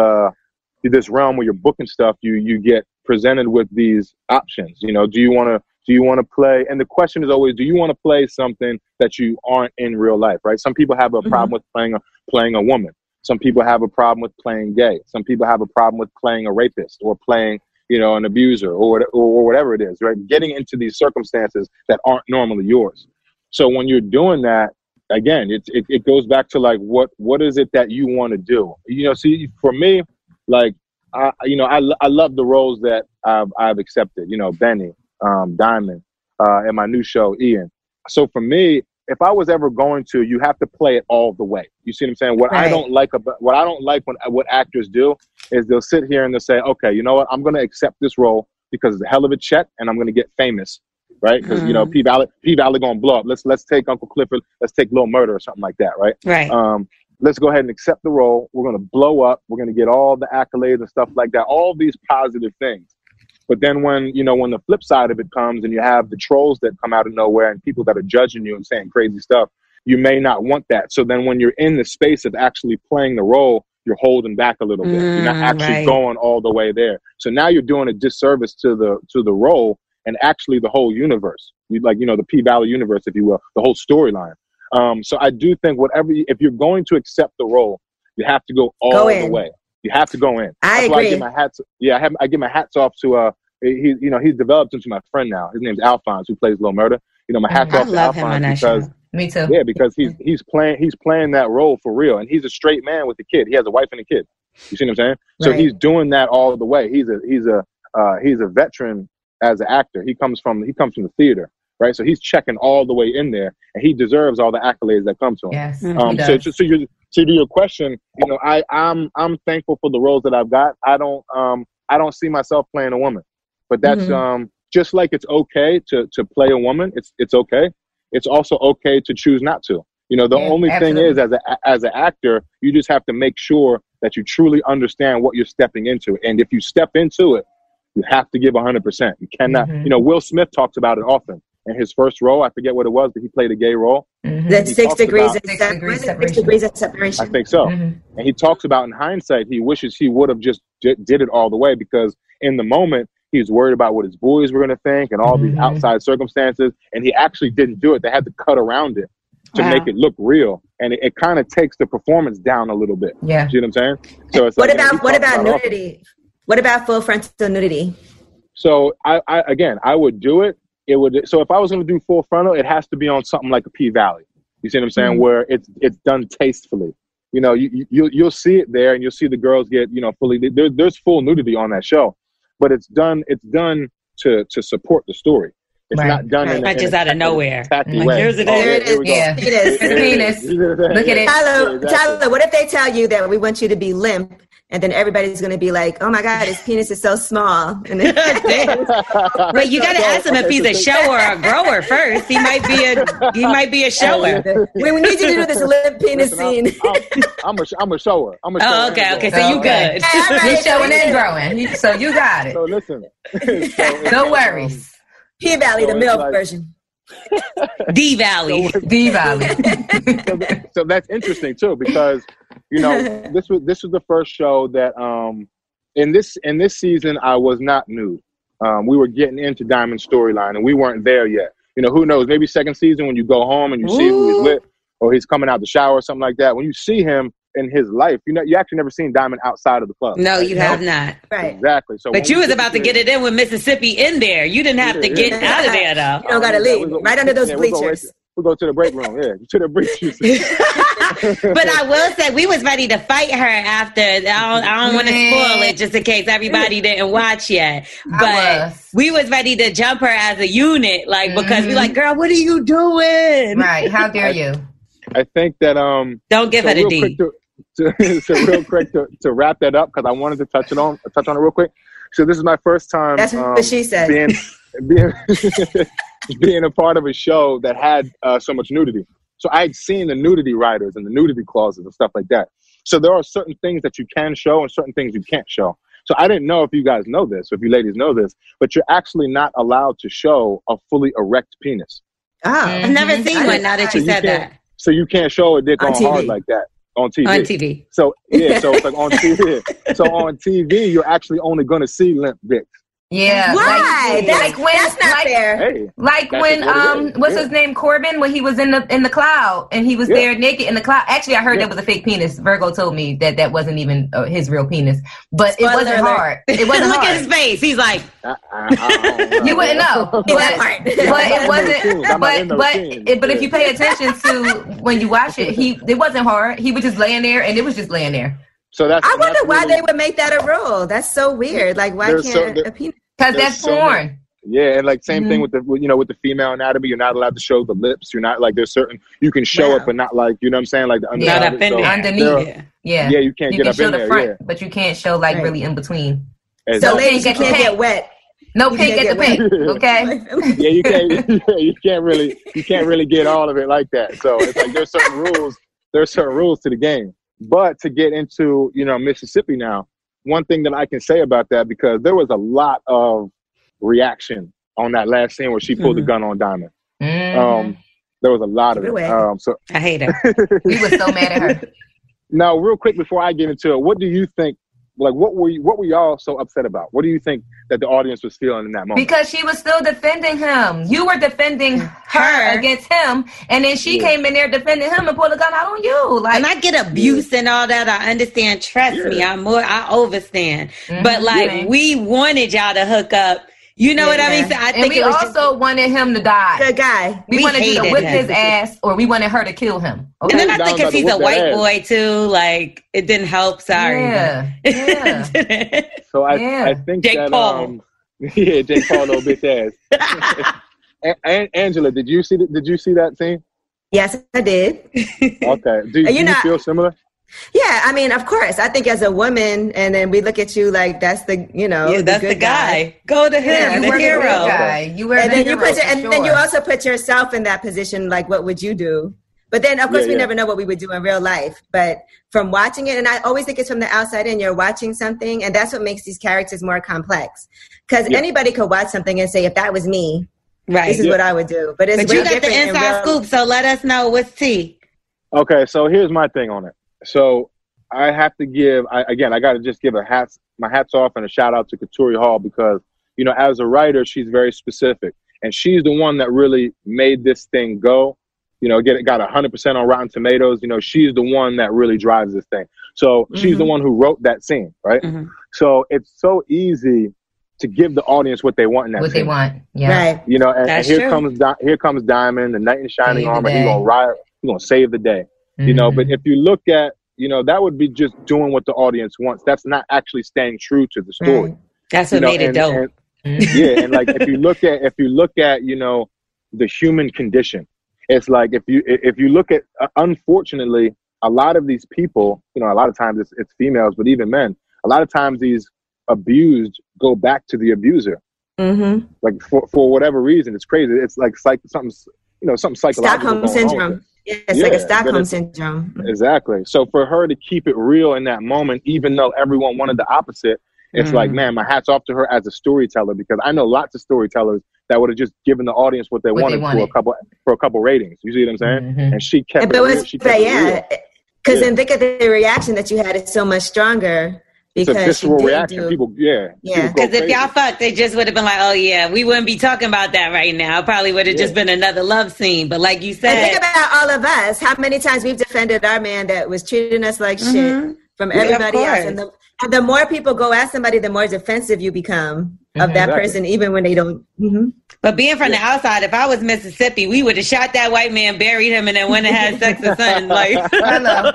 realm where you're booking stuff, you get presented with these options. Do you want to play? And the question is always, do you want to play something that you aren't in real life, right? Some people have a problem with playing a woman. Some people have a problem with playing gay. Some people have a problem with playing a rapist or playing, an abuser or whatever it is, right? Getting into these circumstances that aren't normally yours. So when you're doing that, again, it goes back to like, what is it that you want to do? See, for me, like, I love the roles that I've accepted, Benny, Diamond, and my new show, Ian. So for me, if I was ever going to, you have to play it all the way. You see what I'm saying? What I don't like when what actors do is they'll sit here and they'll say, okay, you know what? I'm going to accept this role because it's a hell of a check and I'm going to get famous, right? Because P-Valley going to blow up. Let's take Uncle Clifford. Let's take Lil Murda or something like that, right? Right. Let's go ahead and accept the role. We're going to blow up. We're going to get all the accolades and stuff like that. All these positive things. But then when the flip side of it comes and you have the trolls that come out of nowhere and people that are judging you and saying crazy stuff, you may not want that. So then when you're in the space of actually playing the role, you're holding back a little bit. You're not actually going all the way there. So now you're doing a disservice to the role and actually the whole universe. The P-Valley universe, if you will, the whole storyline. So I do think if you're going to accept the role, you have to go all the way. You have to go in. I agree. I give my hats. Yeah, I give my hats off to he's developed into my friend now. His name's Alphonse, who plays Lil Murda. My hats off to Alphonse because me too. Yeah, because he's playing that role for real, and he's a straight man with a kid. He has a wife and a kid. You see what I'm saying? So he's doing that all the way. He's a veteran as an actor. He comes from the theater. right? So he's checking all the way in there, and he deserves all the accolades that come to him. Yes, so to your question, you know, I'm thankful for the roles that I've got. I don't see myself playing a woman, but that's just like it's okay to play a woman. It's okay. It's also okay to choose not to. You know, the only thing is, as an actor, you just have to make sure that you truly understand what you're stepping into. And if you step into it, you have to give 100%. You cannot, you know, Will Smith talks about it often. In his first role, I forget what it was, but he played a gay role. That's 6 degrees of separation. I think so. And he talks about, in hindsight, he wishes he would have just did it all the way, because in the moment, he was worried about what his boys were going to think and all these outside circumstances. And he actually didn't do it. They had to cut around it to make it look real. And it kind of takes the performance down a little bit. Yeah. See what I'm saying? So it's what about nudity? What about full frontal nudity? So I would do it. So if I was going to do full frontal, it has to be on something like a P-Valley. You see what I'm saying? Where it's done tastefully. You know, you'll see it there, and you'll see the girls get, you know, fully. There's full nudity on that show, but it's done to support the story. It's not done in just out of nowhere. Here's it. There it is. Yeah. Penis. Look at it. Tyler, what if they tell you that we want you to be limp, and then everybody's going to be like, "Oh my God, his penis is so small." And then, but you got to ask him if he's a shower or a grower first. He might be a shower. We need you to do this limp penis scene. I'm a shower. Oh, okay. So you good? You're showing and growing. So you got it. So listen. No worries. P-Valley, the MILF version. D-Valley. So that's interesting too, because you know this was the first show that in this season I was not nude. We were getting into Diamond's storyline, and we weren't there yet. You know, who knows? Maybe second season, when you go home and you see who he's with, or he's coming out the shower or something like that. When you see him in his life, you actually never seen Diamond outside of the club. No, you have not. Right. Exactly. So, but you was about to get it in with Mississippi in there. You didn't have to get out of there though. You don't got to leave. Right under those bleachers. We'll go to the break room. Yeah, to the bleachers. But I will say we was ready to fight her after. I don't want to spoil it just in case everybody didn't watch yet. But we was ready to jump her as a unit, like because we like, girl, what are you doing? Right? How dare you? I think that don't give her the D. So real quick to wrap that up, because I wanted to touch on it real quick. So this is my first time. That's what she said. Being a part of a show that had so much nudity. So I'd seen the nudity writers and the nudity clauses and stuff like that. So there are certain things that you can show and certain things you can't show. So I didn't know if you guys know this, or if you ladies know this, but you're actually not allowed to show a fully erect penis. I've never seen one now that you said that. So you can't show a dick on hard like that. On TV. So it's like on TV. So on TV, you're actually only going to see limp dicks. Yeah. Why? That's not fair. Hey, like when what's his name, Corbin, when he was in the cloud and he was there naked in the cloud. Actually, I heard that was a fake penis. Virgo told me that wasn't even his real penis, but it wasn't hard. It wasn't Look hard. at his face. He's like, you wouldn't know, but it wasn't. But if you pay attention to when you watch it, it wasn't hard. He was just laying there, and it was just laying there. So I wonder why they would make that a rule. That's so weird. Like, why can't a penis? Because that's porn. Yeah, and like same thing with the female anatomy. You're not allowed to show the lips. You're not like there's certain you can show it, but not like you know what I'm saying, like the underneath. Not up in there. Underneath. Yeah, you can't get up in there. Front, but you can't show like really in between. Exactly. So ladies, you can't get wet. No pink at the pink. Okay. Yeah, you can't. You can't really get all of it like that. So it's like there's certain rules. There's certain rules to the game. But to get into, Mississippi now, one thing that I can say about that, because there was a lot of reaction on that last scene where she pulled the gun on Diamond. There was a lot of it. So I hate her. We were so mad at her. Now, real quick before I get into it, what do you think? Like, what were y'all so upset about? What do you think that the audience was feeling in that moment? Because she was still defending him. You were defending her against him, and then she came in there defending him and pulled a gun out on you. Like, and I get abuse and all that. I understand. Trust me, I overstand. But we wanted y'all to hook up. You know what I mean? So I think we also wanted him to die. Good guy. We wanted you to whip his ass, or we wanted her to kill him. Okay? And then I think because he's a white boy too, like it didn't help. Sorry. Yeah. So I think Jake that Paul. Jake Paul, little bitch ass. Angela, did you see that scene? Yes, I did. Okay. Do you feel similar? Yeah, I mean, of course. I think as a woman, and then we look at you like that's the, that's the guy. Go to him, the hero. You were the hero. Then you also put yourself in that position. Like, what would you do? But then, of course, we never know what we would do in real life. But from watching it, and I always think it's from the outside in, you're watching something, and that's what makes these characters more complex. Because anybody could watch something and say, if that was me, this is what I would do. But you got the inside scoop, so let us know what's tea. Okay, so here's my thing on it. So I have to give, I got to just give my hats off and a shout out to Katori Hall because, as a writer, she's very specific. And she's the one that really made this thing go. Got 100% on Rotten Tomatoes. She's the one that really drives this thing. So she's the one who wrote that scene, right? Mm-hmm. So it's so easy to give the audience what they want in that scene. What they want, yeah. Right. And here comes Diamond, the knight in shining armor. He's gonna save the day. Mm-hmm. But if you look at, that would be just doing what the audience wants. That's not actually staying true to the story. Right. That's what made it dope. And like if you look at the human condition, it's like if you look at unfortunately a lot of these people, a lot of times it's females, but even men, a lot of times these abused go back to the abuser. Mm-hmm. Like for whatever reason, it's crazy. It's like something psychological. Stockholm syndrome. Yeah, it's like a Stockholm syndrome. Exactly. So for her to keep it real in that moment, even though everyone wanted the opposite, it's like, man, my hat's off to her as a storyteller because I know lots of storytellers that would have just given the audience what they wanted. For a couple ratings. You see what I'm saying? Mm-hmm. And she kept it real. Because then think of the reaction that you had is so much stronger. Because it's a visceral reaction. People. Because if y'all fucked, they just would have been like, oh yeah, we wouldn't be talking about that right now. It probably would have just been another love scene. But like you said, and think about all of us. How many times we've defended our man that was treating us like shit from everybody else. And the more people go at somebody, the more defensive you become of that person, even when they don't. Mm-hmm. But being from the outside, if I was Mississippi, we would have shot that white man, buried him, and then went and had sex with son. Like, hello.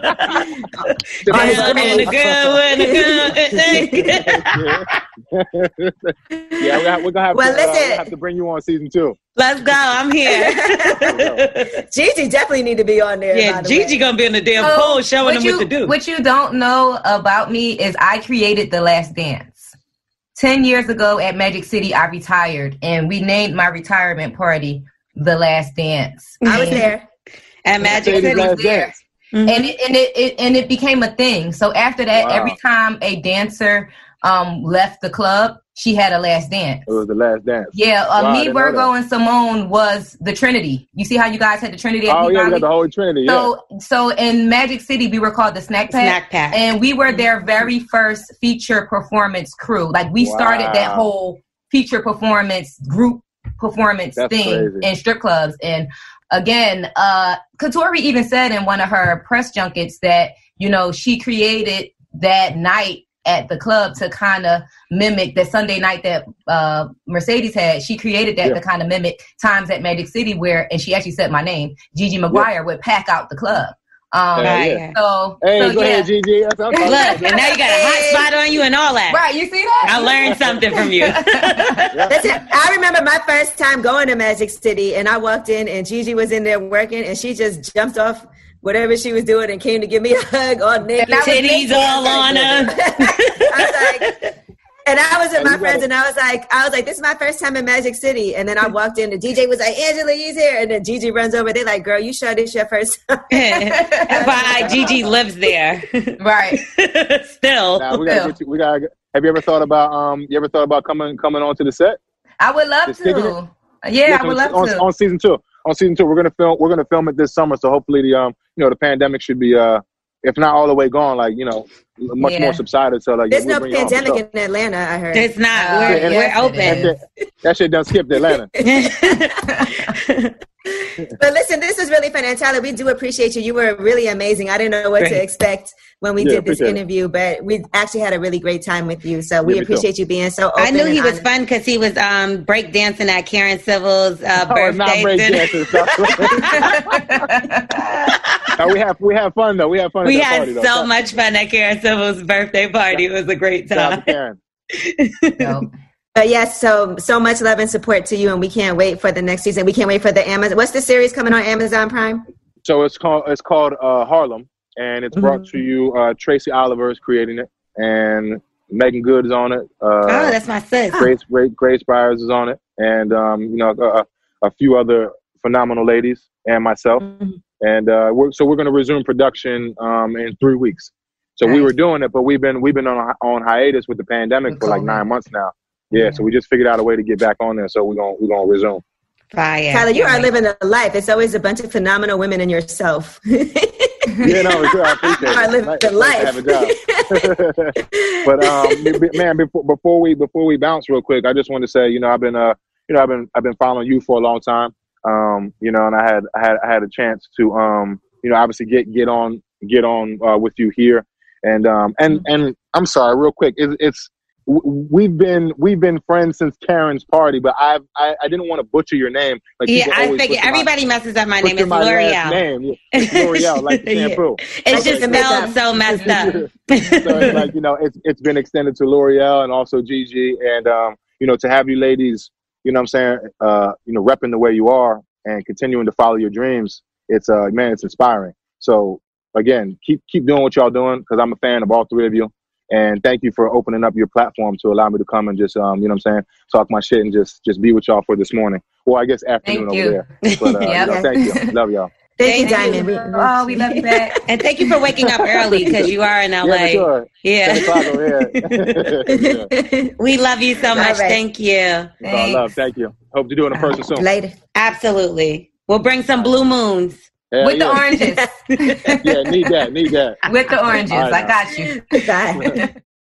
We're gonna have to bring you on season 2. Let's go. I'm here. Gigi definitely need to be on there. Yeah, Gigi gonna be in the damn poll showing them what to do. What you don't know about me is I created The Last Dance. 10 years ago at Magic City, I retired, and we named my retirement party The Last Dance. I was there at Magic City. There. Mm-hmm. And it became a thing. So after that, every time a dancer left the club, she had a last dance. It was the last dance. Yeah, me, Virgo, and Simone was the Trinity. You see how you guys had the Trinity? Oh, yeah, we got the whole Trinity, So in Magic City, we were called the Snack Pack. And we were their very first feature performance crew. Like, we started that whole feature performance, group performance thing in strip clubs. And again, Katori even said in one of her press junkets that, she created that night at the club to kind of mimic the Sunday night that Mercedes had. She created that to kind of mimic times at Magic City and she actually said my name, Gigi McGuire would pack out the club. Go ahead, Gigi. Look, and now you got a hot spot on you and all that. Right, you see that? I learned something from you. Listen, I remember my first time going to Magic City, and I walked in, and Gigi was in there working, and she just jumped off whatever she was doing and came to give me a hug all naked. Titties all on her. I was like, and I was with my friends, and I was like, this is my first time in Magic City. And then I walked in, the DJ was like, Angela, he's here. And then Gigi runs over. They're like, girl, you sure this your first time? Why Gigi lives there. Right. Still. Now, we gotta have you ever thought about coming onto the set? I would love to. Yeah, I would love to. On season 2. On season 2, we're gonna film it this summer. So hopefully the pandemic should be if not all the way gone, much more subsided. So there's no pandemic in Atlanta. I heard it's not. We're open. That shit done skipped Atlanta. But listen, this was really fun. And Tyler, we do appreciate you. You were really amazing. I didn't know what to expect when we did this interview, but we actually had a really great time with you. So we appreciate you being so open. I knew he was fun because he was break dancing at Karen Civil's birthday. We have fun though. We had fun. We had so much fun at Karen Civil's birthday party. It was a great time. Karen. But yes, so much love and support to you, and we can't wait for the next season. We can't wait for the Amazon. What's the series coming on Amazon Prime? So it's called Harlem, and it's brought to you. Tracy Oliver is creating it, and Megan Good is on it. That's my sis. Grace Byers is on it, and a few other phenomenal ladies, and myself. And we're going to resume production in 3 weeks. So we were doing it, but we've been on hiatus with the pandemic for like 9 months now. Yeah, so we just figured out a way to get back on there. So we're gonna resume. Fire. Tyler, you are living a life. It's always a bunch of phenomenal women in yourself. Yeah, no, sure, I appreciate it. You are living the life. Have a job. But man, before we bounce real quick, I just want to say, I've been following you for a long time. And I had a chance to obviously get on with you here, and I'm sorry, real quick, we've been friends since Karen's party, but I didn't want to butcher your name. Like, I figure everybody messes up my name. It's L'Oreal. It's L'Oreal, like the shampoo. It's just spelled so messed up. So it's like, it's been extended to L'Oreal and also Gigi, and to have you ladies, repping the way you are and continuing to follow your dreams. It's it's inspiring. So again, keep doing what y'all doing, because I'm a fan of all three of you. And thank you for opening up your platform to allow me to come and just, talk my shit and just be with y'all for this morning. Well, I guess afternoon over there. But thank you. Love y'all. Thank you, Diamond. We love you back. And thank you for waking up early, because you are in LA. Yeah, for sure. Yeah. We love you so much. Right. Thank you. Love. Thank you. Hope to do it in person soon. Later. Absolutely. We'll bring some blue moons. With the oranges. Yeah, need that. With the oranges. Right, I got you. Bye.